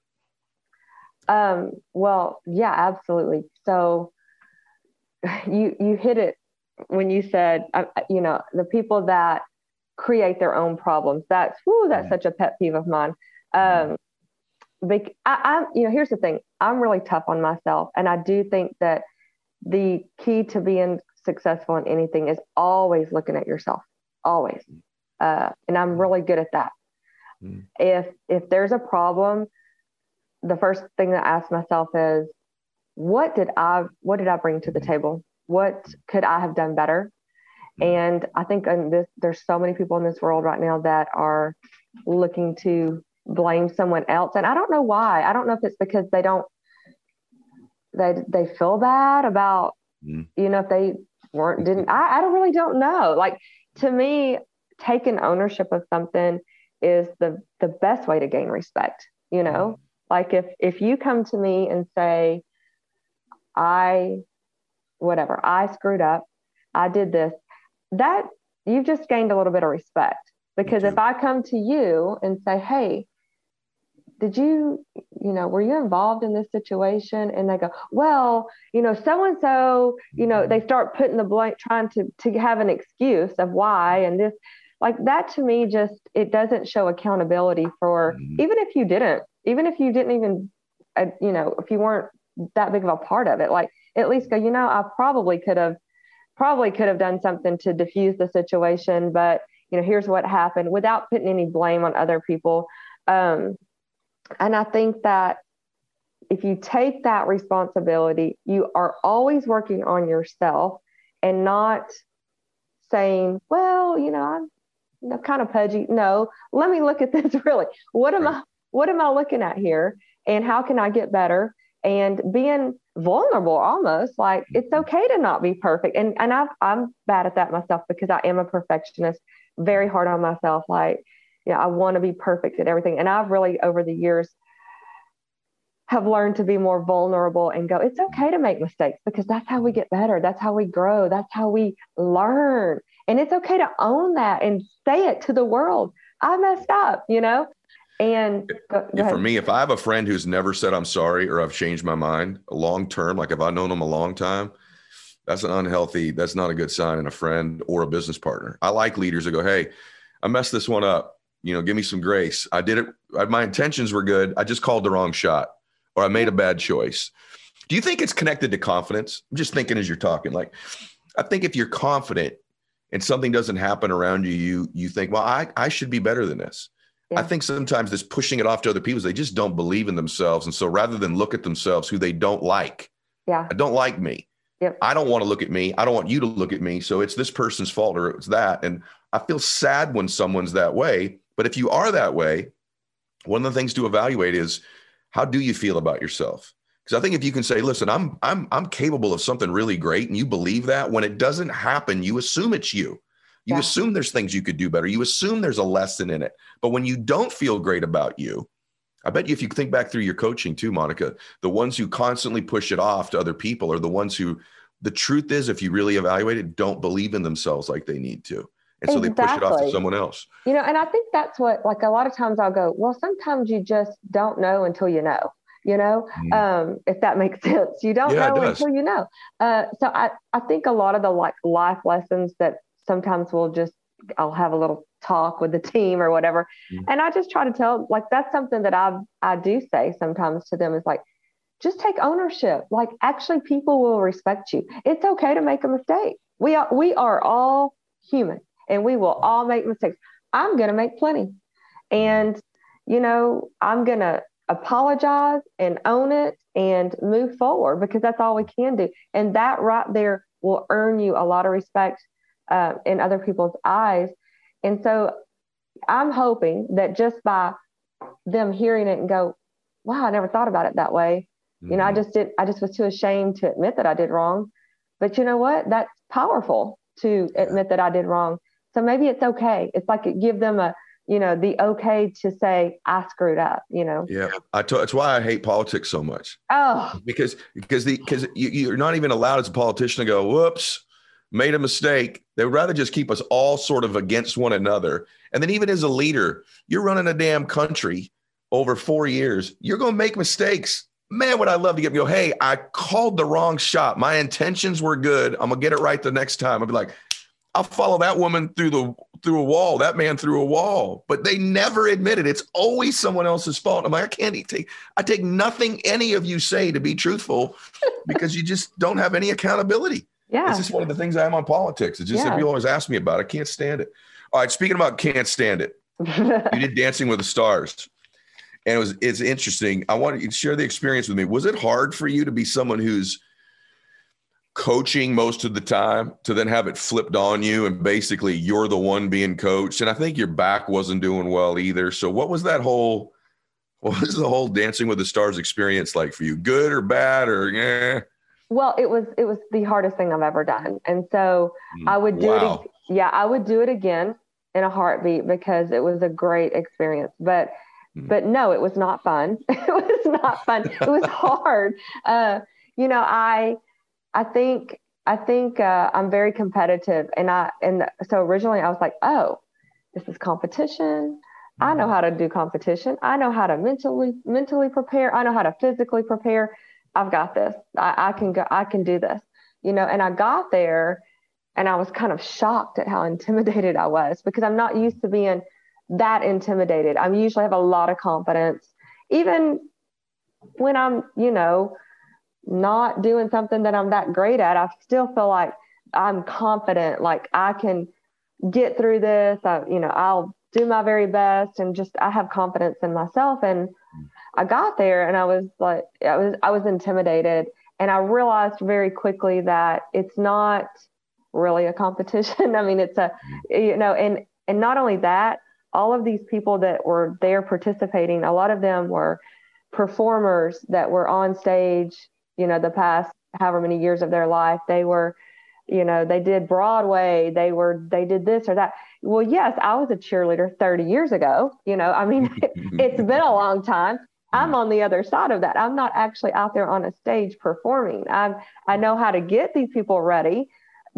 Um, well, yeah, absolutely. So you you hit it when you said, uh, you know, the people that create their own problems. That's, whoo, that's such a pet peeve of mine. Um, but I, I'm, you know, here's the thing. I'm really tough on myself. And I do think that the key to being successful in anything is always looking at yourself, always. Uh, and I'm really good at that. Mm. If, if there's a problem, the first thing that I ask myself is, what did I, what did I bring to the table? What could I have done better? And I think in this, there's so many people in this world right now that are looking to blame someone else. And I don't know why. I don't know if it's because they don't, they, they feel bad about, mm. you know, if they weren't, didn't, I, I don't really don't know. Like, to me, taking ownership of something is the, the best way to gain respect. You know, mm. like if, if you come to me and say, I, whatever, I screwed up, I did this, that you've just gained a little bit of respect. Because if I come to you and say, hey, did you, you know, were you involved in this situation? And they go, well, you know, so-and-so, you know, they start putting the blank, trying to, to have an excuse of why. And this, like that to me, just, it doesn't show accountability for, mm-hmm. even if you didn't, even if you didn't even, uh, you know, if you weren't that big of a part of it, like at least go, you know, I probably could have, probably could have done something to diffuse the situation, but you know, here's what happened, without putting any blame on other people. Um, and I think that if you take that responsibility, you are always working on yourself and not saying, well, you know, I'm you know, kind of pudgy. No, let me look at this really. What am right. I, what am I looking at here? And how can I get better? And being vulnerable, almost like it's okay to not be perfect. And, and I've, I'm bad at that myself because I am a perfectionist, very hard on myself. Like, yeah, I want to be perfect at everything. And I've really, over the years, have learned to be more vulnerable and go, it's okay to make mistakes because that's how we get better. That's how we grow. That's how we learn. And it's okay to own that and say it to the world. I messed up, you know? And go, go for me, if I have a friend who's never said I'm sorry or I've changed my mind long term, like if I've known them a long time, that's an unhealthy, that's not a good sign in a friend or a business partner. I like leaders that go, hey, I messed this one up. You know, give me some grace. I did it. My intentions were good. I just called the wrong shot, or I made a bad choice. Do you think it's connected to confidence? I'm just thinking as you're talking, like, I think if you're confident and something doesn't happen around you, you, you think, well, I, I should be better than this. Yeah. I think sometimes this pushing it off to other people, they just don't believe in themselves. And so rather than look at themselves who they don't like, yeah, I don't like me. Yep. I don't want to look at me. I don't want you to look at me. So it's this person's fault or it's that. And I feel sad when someone's that way. But if you are that way, one of the things to evaluate is, how do you feel about yourself? Because I think if you can say, listen, I'm I'm I'm capable of something really great, and you believe that, when it doesn't happen, you assume it's you. You yeah. assume there's things you could do better. You assume there's a lesson in it. But when you don't feel great about you, I bet you if you think back through your coaching too, Monica, the ones who constantly push it off to other people are the ones who, the truth is, if you really evaluate it, don't believe in themselves like they need to. And so exactly. they push it off to someone else. You know, and I think that's what, like, a lot of times I'll go, well, sometimes you just don't know until you know, you know, mm. um, if that makes sense. You don't yeah, know until you know. Uh, so I, I think a lot of the like life lessons that sometimes we'll just, I'll have a little talk with the team or whatever. Mm. And I just try to tell, like, that's something that I I do say sometimes to them is like, just take ownership. Like, actually, people will respect you. It's okay to make a mistake. We are, we are all human. And we will all make mistakes. I'm going to make plenty. And, you know, I'm going to apologize and own it and move forward, because that's all we can do. And that right there will earn you a lot of respect uh, in other people's eyes. And so I'm hoping that just by them hearing it and go, wow, I never thought about it that way. Mm-hmm. You know, I just did. I just was too ashamed to admit that I did wrong. But you know what? That's powerful to admit that I did wrong. So maybe it's okay. It's like it give them a, you know, the okay to say, I screwed up, you know? Yeah. I t- that's why I hate politics so much. Oh, because, because the, because you, you're not even allowed as a politician to go, whoops, made a mistake. They would rather just keep us all sort of against one another. And then even as a leader, you're running a damn country over four years. You're going to make mistakes. Man, would I love to get go, hey, I called the wrong shot. My intentions were good. I'm going to get it right the next time. I'll be like, I'll follow that woman through the through a wall, that man through a wall. But they never admit it. It's always someone else's fault. I'm like, I can't take, I take nothing any of you say to be truthful, because you just don't have any accountability. Yeah. It's just one of the things I am on politics. It's just yeah. that people always ask me about it. I can't stand it. All right, speaking about can't stand it, you did Dancing with the Stars. And it was it's interesting. I want you to share the experience with me. Was it hard for you to be someone who's coaching most of the time to then have it flipped on you and basically you're the one being coached? And I think your back wasn't doing well either. So what was that whole, what was the whole Dancing with the Stars experience like for you? Good or bad or yeah? Well, it was, it was the hardest thing I've ever done. And so I would do wow. it. Yeah, I would do it again in a heartbeat, because it was a great experience. But, mm. but no, it was not fun. It was not fun. It was hard. Uh, you know, I, I think, I think uh, I'm very competitive. And I, and so originally I was like, oh, this is competition. I know how to do competition. I know how to mentally, mentally prepare. I know how to physically prepare. I've got this. I, I can go, I can do this, you know? And I got there and I was kind of shocked at how intimidated I was, because I'm not used to being that intimidated. I usually have a lot of confidence, even when I'm, you know, not doing something that I'm that great at. I still feel like I'm confident, like I can get through this. I, you know, I'll do my very best, and just, I have confidence in myself. And I got there and I was like, I was, I was intimidated, and I realized very quickly that it's not really a competition. I mean, it's a, you know, and, and not only that, all of these people that were there participating, a lot of them were performers that were on stage, you know, the past however many years of their life. They were, you know, they did Broadway, they were, they did this or that. Well, yes, I was a cheerleader thirty years ago. You know, I mean, it's been a long time. I'm on the other side of that. I'm not actually out there on a stage performing. I'm, I know how to get these people ready,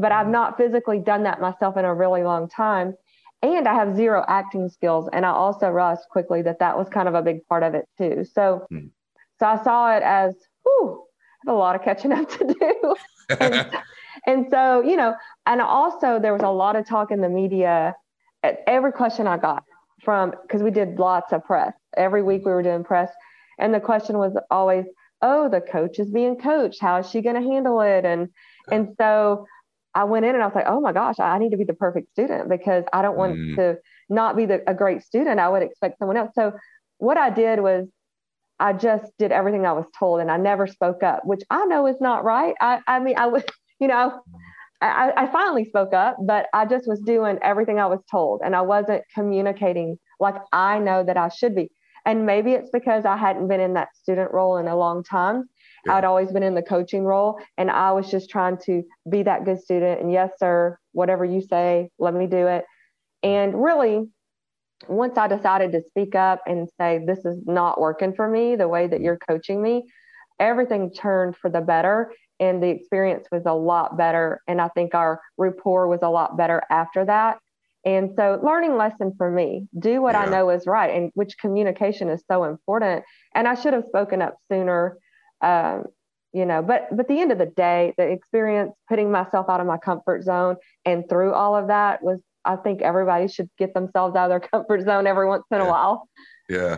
but I've not physically done that myself in a really long time. And I have zero acting skills. And I also realized quickly that that was kind of a big part of it too. So, mm. so I saw it as, whew, I have a lot of catching up to do. and, and so, you know, and also there was a lot of talk in the media at every question I got from, because we did lots of press. Every week we were doing press. And the question was always, oh, the coach is being coached. How is she going to handle it? And, and so I went in and I was like, oh my gosh, I need to be the perfect student because I don't want mm. to not be the, a great student. I would expect someone else. So what I did was I just did everything I was told and I never spoke up, which I know is not right. I, I mean, I was, you know, I, I finally spoke up, but I just was doing everything I was told and I wasn't communicating like I know that I should be. And maybe it's because I hadn't been in that student role in a long time. Yeah. I'd always been in the coaching role and I was just trying to be that good student. And yes, sir, whatever you say, let me do it. And really, once I decided to speak up and say, this is not working for me, the way that you're coaching me, everything turned for the better. And the experience was a lot better. And I think our rapport was a lot better after that. And so learning lesson for me, do what yeah. I know is right, and which communication is so important. And I should have spoken up sooner. Um, you know, but, but at the end of the day, the experience, putting myself out of my comfort zone and through all of that was, I think everybody should get themselves out of their comfort zone every once in yeah. a while. Yeah.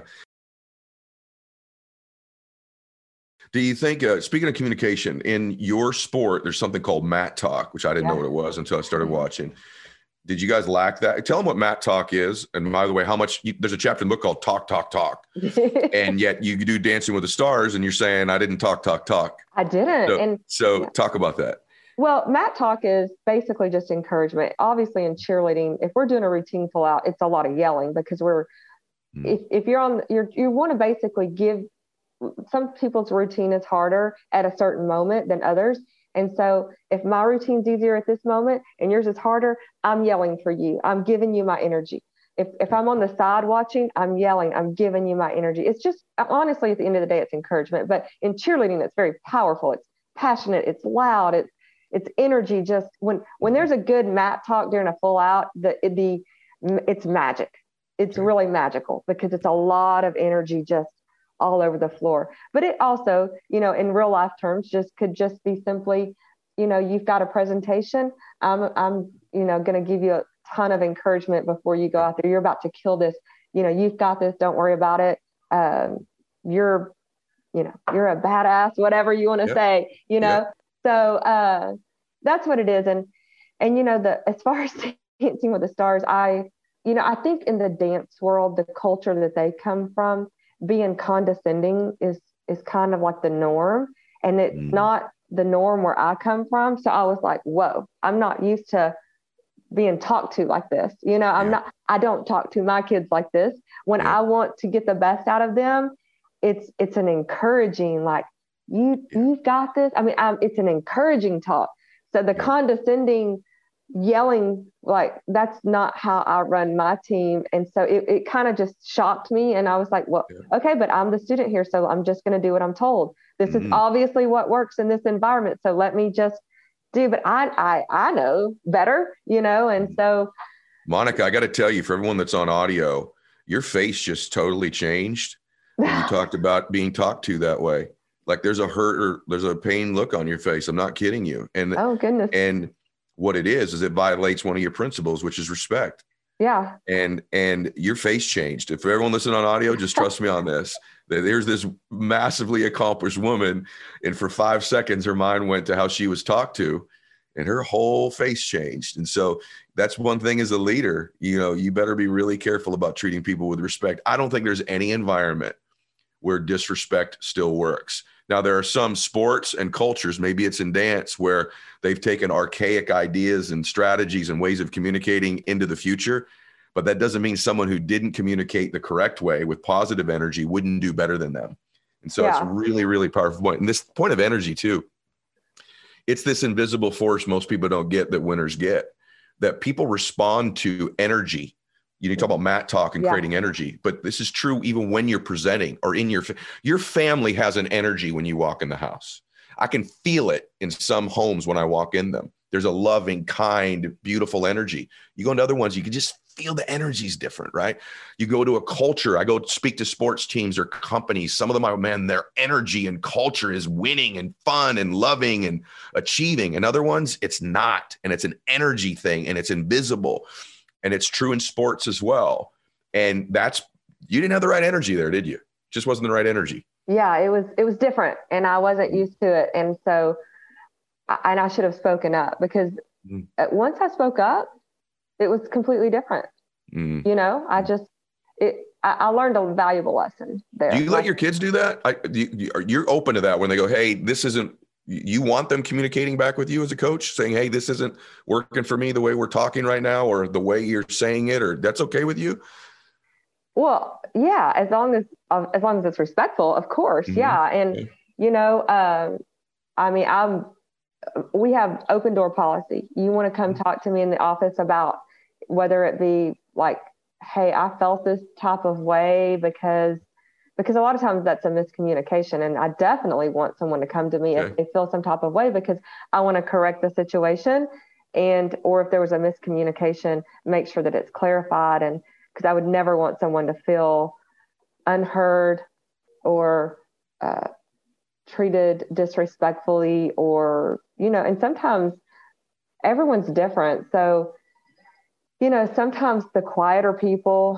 Do you think, uh, speaking of communication, in your sport, there's something called Mat Talk, which I didn't yeah. know what it was until I started watching. Did you guys lack that? Tell them what Mat Talk is. And by the way, how much you, there's a chapter in the book called Talk, Talk, Talk. And yet you do Dancing with the Stars and you're saying, I didn't talk, talk, talk. I didn't. So, and so yeah. talk about that. Well, Mat Talk is basically just encouragement. Obviously in cheerleading, if we're doing a routine pull out, it's a lot of yelling because we're, mm. if, if you're on, you're, you want to basically give, some people's routine is harder at a certain moment than others. And so if my routine's easier at this moment and yours is harder, I'm yelling for you. I'm giving you my energy. If if I'm on the side watching, I'm yelling. I'm giving you my energy. It's just, honestly, at the end of the day, it's encouragement. But in cheerleading, it's very powerful. It's passionate. It's loud. It's it's energy. Just when when there's a good mat talk during a full out, the the it's magic. It's really magical because it's a lot of energy just all over the floor. But it also, you know, in real life terms, just could just be simply, you know, you've got a presentation. I'm, I'm, you know, going to give you a ton of encouragement before you go out there. You're about to kill this. You know, you've got this. Don't worry about it. Um, you're, you know, you're a badass, whatever you want to yep. say, you know? Yep. So uh, that's what it is. And, and, you know, the, as far as Dancing with the Stars, I, you know, I think in the dance world, the culture that they come from, being condescending is is kind of like the norm, and it's mm. not the norm where I come from. So I was like, whoa, I'm not used to being talked to like this. You know, I'm yeah. not, I don't talk to my kids like this. When yeah. I want to get the best out of them, it's it's an encouraging, like, you yeah. you've got this. I mean, I'm, it's an encouraging talk. So the yeah. condescending yelling, like, that's not how I run my team. And so it, it kind of just shocked me. And I was like, well, yeah. okay, but I'm the student here. So I'm just going to do what I'm told. This mm-hmm. is obviously what works in this environment. So let me just do, but I, I, I know better, you know? And so Monica, I got to tell you, for everyone that's on audio, your face just totally changed when you talked about being talked to that way. Like there's a hurt or there's a pain look on your face. I'm not kidding you. And, oh goodness. And what it is, is it violates one of your principles, which is respect. Yeah. And, and your face changed. If everyone listening on audio, just trust me on this, that there's this massively accomplished woman, and for five seconds, her mind went to how she was talked to, and her whole face changed. And so that's one thing as a leader, you know, you better be really careful about treating people with respect. I don't think there's any environment where disrespect still works. Now, there are some sports and cultures, maybe it's in dance, where they've taken archaic ideas and strategies and ways of communicating into the future. But that doesn't mean someone who didn't communicate the correct way with positive energy wouldn't do better than them. And so yeah. it's a really, really powerful point. And this point of energy too, it's this invisible force most people don't get that winners get, that people respond to energy. You need to talk about Mat Talk and yeah. creating energy, but this is true even when you're presenting or in your, your family has an energy when you walk in the house. I can feel it in some homes when I walk in them. There's a loving, kind, beautiful energy. You go into other ones, you can just feel the energy's different, right? You go to a culture. I go speak to sports teams or companies. Some of them are, man, their energy and culture is winning and fun and loving and achieving. And other ones, it's not. And it's an energy thing and it's invisible. And it's true in sports as well. And that's, you didn't have the right energy there, did you? Just wasn't the right energy. Yeah, it was, it was different and I wasn't used to it. And so, and I should have spoken up because mm. once I spoke up, it was completely different. Mm. You know, I just, it, I, I learned a valuable lesson there. Do you let your kids do that? I, you, you're open to that when they go, hey, this isn't, you want them communicating back with you as a coach saying, hey, this isn't working for me the way we're talking right now, or the way you're saying it, or that's okay with you? Well, yeah, as long as, uh, as long as it's respectful, of course. Mm-hmm. Yeah. And, okay. you know, um, I mean, I'm, we have open door policy. You want to come talk to me in the office about whether it be like, hey, I felt this type of way because, because a lot of times that's a miscommunication. And I definitely want someone to come to me okay. if they feel some type of way, because I want to correct the situation. And, or if there was a miscommunication, make sure that it's clarified. And because I would never want someone to feel unheard or, uh, treated disrespectfully, or, you know, and sometimes everyone's different. So, you know, sometimes the quieter people,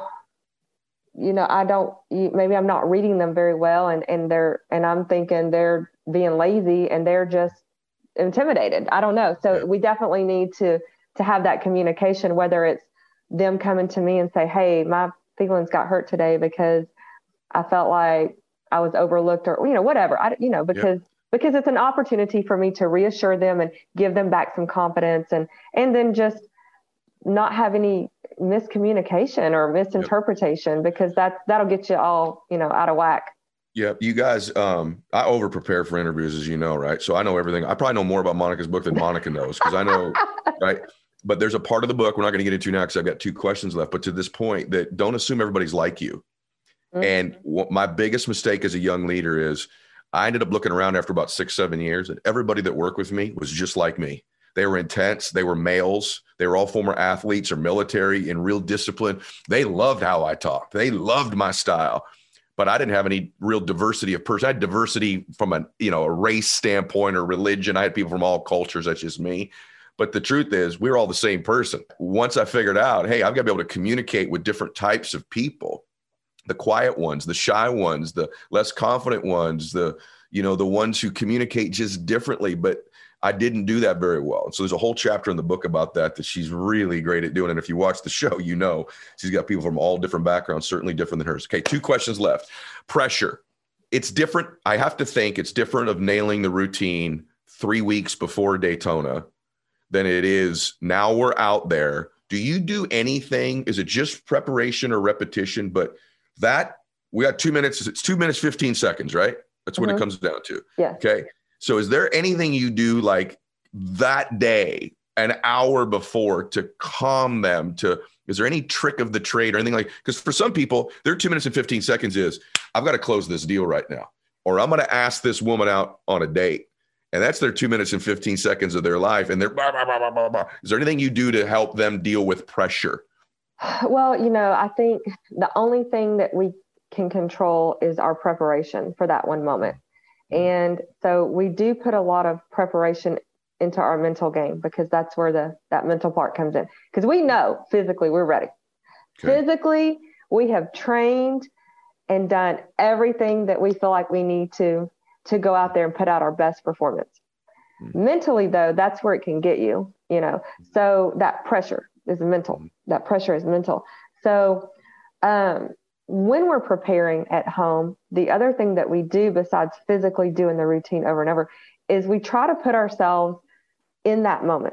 you know, I don't, maybe I'm not reading them very well, and, and they're, and I'm thinking they're being lazy and they're just intimidated. I don't know. So we definitely need to, to have that communication, whether it's them coming to me and say, hey, my feelings got hurt today because I felt like I was overlooked, or, you know, whatever, I, you know, because, yep. because it's an opportunity for me to reassure them and give them back some confidence, and, and then just not have any miscommunication or misinterpretation, yep. because that, that'll get you all, you know, out of whack. Yeah. You guys, um, I over prepare for interviews, as you know, right? So I know everything. I probably know more about Monica's book than Monica knows, because I know, right? But there's a part of the book we're not going to get into now because I've got two questions left, but to this point, that don't assume everybody's like you. And what my biggest mistake as a young leader is I ended up looking around after about six, seven years, and everybody that worked with me was just like me. They were intense. They were males. They were all former athletes or military in real discipline. They loved how I talked. They loved my style, but I didn't have any real diversity of person. I had diversity from a, you know, a race standpoint or religion. I had people from all cultures. That's just me. But the truth is we're all the same person. Once I figured out, hey, I've got to be able to communicate with different types of people. The quiet ones, the shy ones, the less confident ones, the, you know, the ones who communicate just differently, but I didn't do that very well. So there's a whole chapter in the book about that, that she's really great at doing. And if you watch the show, you know, she's got people from all different backgrounds, certainly different than hers. Okay. Two questions left. Pressure. It's different. I have to think it's different of nailing the routine three weeks before Daytona than it is now we're out there. Do you do anything? Is it just preparation or repetition? But that we got two minutes. It's two minutes, fifteen seconds, right? That's what mm-hmm. it comes down to. Yeah. Okay. So is there anything you do like that day, an hour before, to calm them? To, is there any trick of the trade or anything like, because for some people, their two minutes and fifteen seconds is, I've got to close this deal right now, or I'm going to ask this woman out on a date. And that's their two minutes and fifteen seconds of their life. And they're, blah, blah, blah, blah, blah. Is there anything you do to help them deal with pressure? Well, you know, I think the only thing that we can control is our preparation for that one moment. And so we do put a lot of preparation into our mental game, because that's where the that mental part comes in. Because we know physically we're ready. Okay. Physically, we have trained and done everything that we feel like we need to to go out there and put out our best performance. Mm-hmm. Mentally, though, that's where it can get you, you know. So that pressure is mental. That pressure is mental. So um, when we're preparing at home, the other thing that we do besides physically doing the routine over and over is we try to put ourselves in that moment.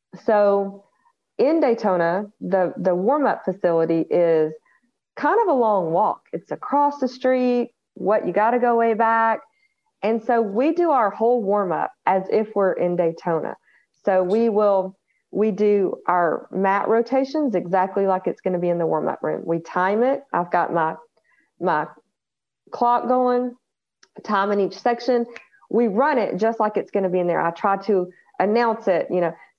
So in Daytona, the, the warm-up facility is kind of a long walk. It's across the street. What, you got to go way back. And so we do our whole warm-up as if we're in Daytona. So we will We do our mat rotations exactly like it's going to be in the warm-up room. We time it. I've got my my clock going, time in each section. We run it just like it's going to be in there. I try to announce it, you know.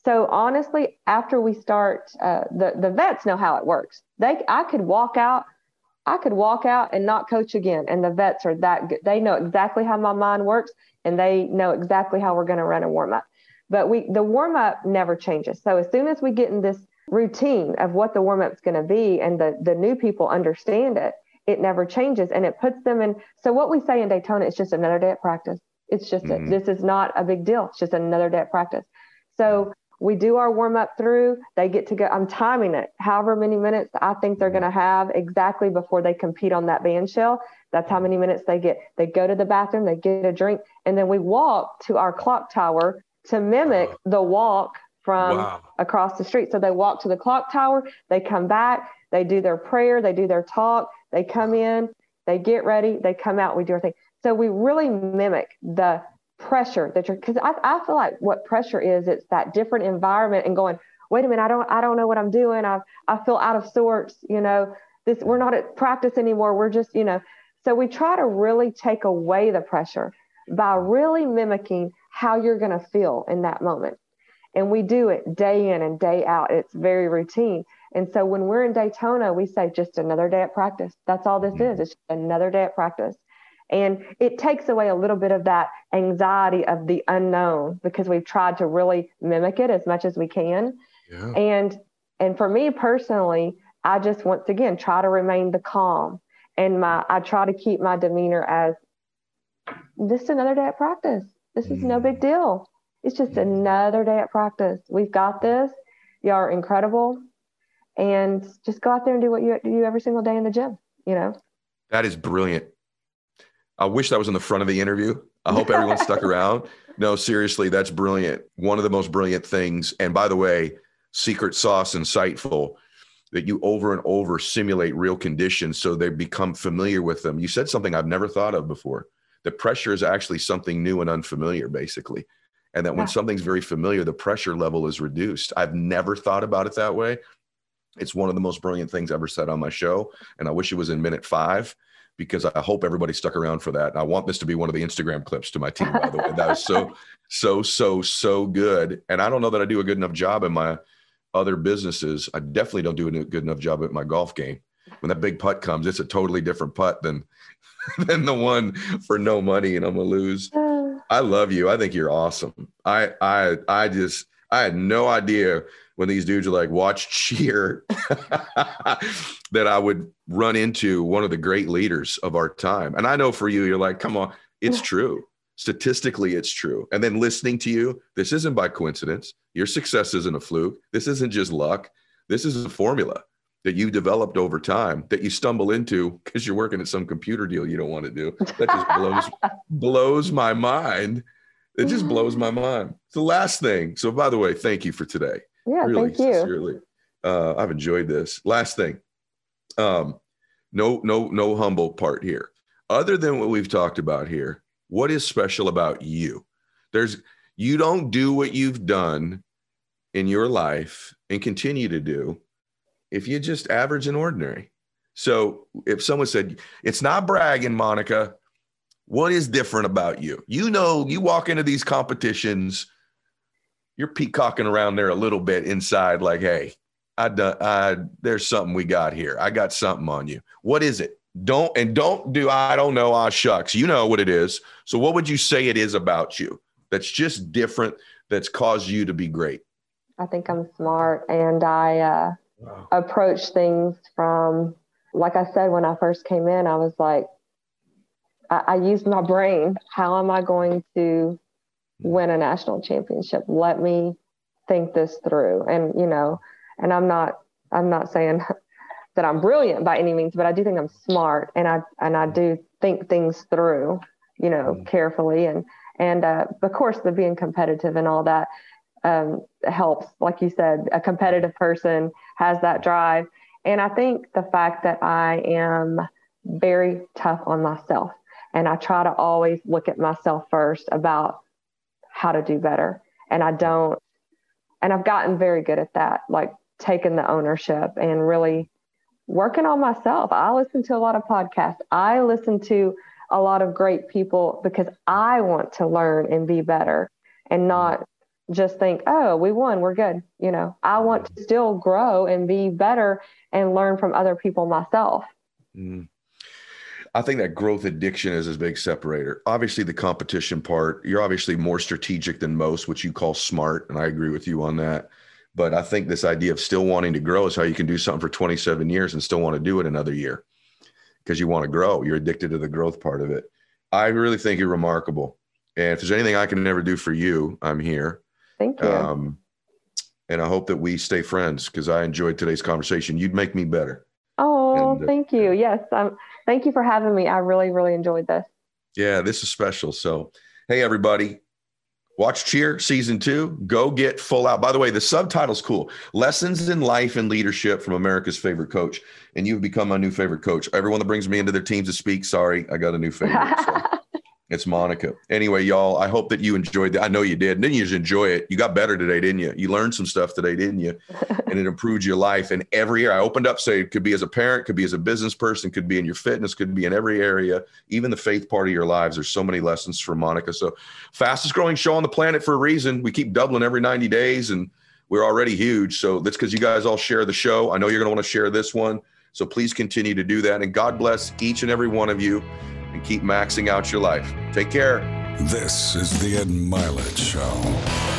So honestly, after we start, uh, the, the vets know how it works. They, I could walk out, I could walk out and not coach again. And the vets are that good. They know exactly how my mind works, and they know exactly how we're going to run a warm up. But we, the warm up never changes. So as soon as we get in this routine of what the warm up is going to be, and the, the new people understand it, it never changes, and it puts them in. So what we say in Daytona is just another day at practice. It's just, mm-hmm. a, this is not a big deal. It's just another day at practice. So we do our warm up through, they get to go, I'm timing it, however many minutes I think they're going to have exactly before they compete on that band shell. That's how many minutes they get. They go to the bathroom, they get a drink, and then we walk to our clock tower to mimic the walk from wow. across the street. So they walk to the clock tower, they come back, they do their prayer, they do their talk, they come in, they get ready, they come out, we do our thing. So we really mimic the pressure that you're, because I, I feel like what pressure is, it's that different environment and going, wait a minute, I don't I don't know what I'm doing. I I feel out of sorts, you know, this, we're not at practice anymore. We're just, you know, so we try to really take away the pressure by really mimicking how you're going to feel in that moment. And we do it day in and day out. It's very routine. And so when we're in Daytona, we say just another day at practice. That's all this is. It's just another day at practice. And it takes away a little bit of that anxiety of the unknown, because we've tried to really mimic it as much as we can. Yeah. And and for me personally, I just, once again, try to remain the calm. And my I try to keep my demeanor as, this is another day at practice. This is mm. no big deal. It's just mm. another day at practice. We've got this. Y'all are incredible. And just go out there and do what you do every single day in the gym, you know? That is brilliant. I wish that was in the front of the interview. I hope everyone stuck around. No, seriously, that's brilliant. One of the most brilliant things. And by the way, secret sauce, insightful, that you over and over simulate real conditions so they become familiar with them. You said something I've never thought of before. The pressure is actually something new and unfamiliar, basically. And that when yeah. something's very familiar, the pressure level is reduced. I've never thought about it that way. It's one of the most brilliant things ever said on my show. And I wish it was in minute five, because I hope everybody stuck around for that. And I want this to be one of the Instagram clips to my team, by the way. That was so, so, so, so good. And I don't know that I do a good enough job in my other businesses. I definitely don't do a good enough job at my golf game. When that big putt comes, it's a totally different putt than, than the one for no money and I'm going to lose. I love you. I think you're awesome. I, I, I just, I had no idea when these dudes are like, watch cheer, that I would run into one of the great leaders of our time. And I know for you, you're like, come on, it's true. Statistically, it's true. And then listening to you, this isn't by coincidence. Your success isn't a fluke. This isn't just luck. This is a formula that you developed over time that you stumble into because you're working at some computer deal you don't want to do. That just blows, blows my mind. It just blows my mind. It's the last thing. So by the way, thank you for today. Yeah, really, thank you. Sincerely. Uh, I've enjoyed this. Last thing. Um, no, no, no humble part here. Other than what we've talked about here, what is special about you? There's, you don't do what you've done in your life and continue to do if you just average and ordinary. So if someone said, it's not bragging, Monica, what is different about you? You know, you walk into these competitions, you're peacocking around there a little bit inside, like, hey, I done, I, there's something we got here. I got something on you. What is it? Don't, and don't do, I don't know, ah, shucks. You know what it is. So what would you say it is about you that's just different, that's caused you to be great? I think I'm smart, and I uh, wow. approach things from, like I said, when I first came in, I was like, I, I used my brain. How am I going to win a national championship? Let me think this through. And, you know, and I'm not, I'm not saying that I'm brilliant by any means, but I do think I'm smart, and I, and I do think things through, you know, mm. carefully. And, and, uh, of course, the being competitive and all that, um, helps. Like you said, a competitive person has that drive. And I think the fact that I am very tough on myself, and I try to always look at myself first about how to do better. And I don't, and I've gotten very good at that, like taking the ownership and really working on myself. I listen to a lot of podcasts. I listen to a lot of great people because I want to learn and be better, and not just think, oh, we won, we're good. You know, I want to still grow and be better and learn from other people myself. Mm. I think that growth addiction is a big separator. Obviously, the competition part, you're obviously more strategic than most, which you call smart. And I agree with you on that. But I think this idea of still wanting to grow is how you can do something for twenty-seven years and still want to do it another year because you want to grow. You're addicted to the growth part of it. I really think you're remarkable. And if there's anything I can ever do for you, I'm here. Thank you. Um, and I hope that we stay friends because I enjoyed today's conversation. You'd make me better. Oh, and, uh, thank you. Yes. Um, thank you for having me. I really, really enjoyed this. Yeah, this is special. So, hey, everybody, watch Cheer season two. Go get Full Out. By the way, the subtitle's cool. Lessons in Life and Leadership from America's Favorite Coach. And you've become my new favorite coach. Everyone that brings me into their teams to speak, sorry, I got a new favorite. So. It's Monica. Anyway, y'all, I hope that you enjoyed that. I know you did. Didn't you just enjoy it? You got better today, didn't you? You learned some stuff today, didn't you? And it improved your life. And every year I opened up, say it could be as a parent, could be as a business person, could be in your fitness, could be in every area, even the faith part of your lives. There's so many lessons from Monica. So fastest growing show on the planet for a reason. We keep doubling every ninety days and we're already huge. So that's because you guys all share the show. I know you're going to want to share this one. So please continue to do that. And God bless each and every one of you. And keep maxing out your life. Take care. This is the Ed Milet Show.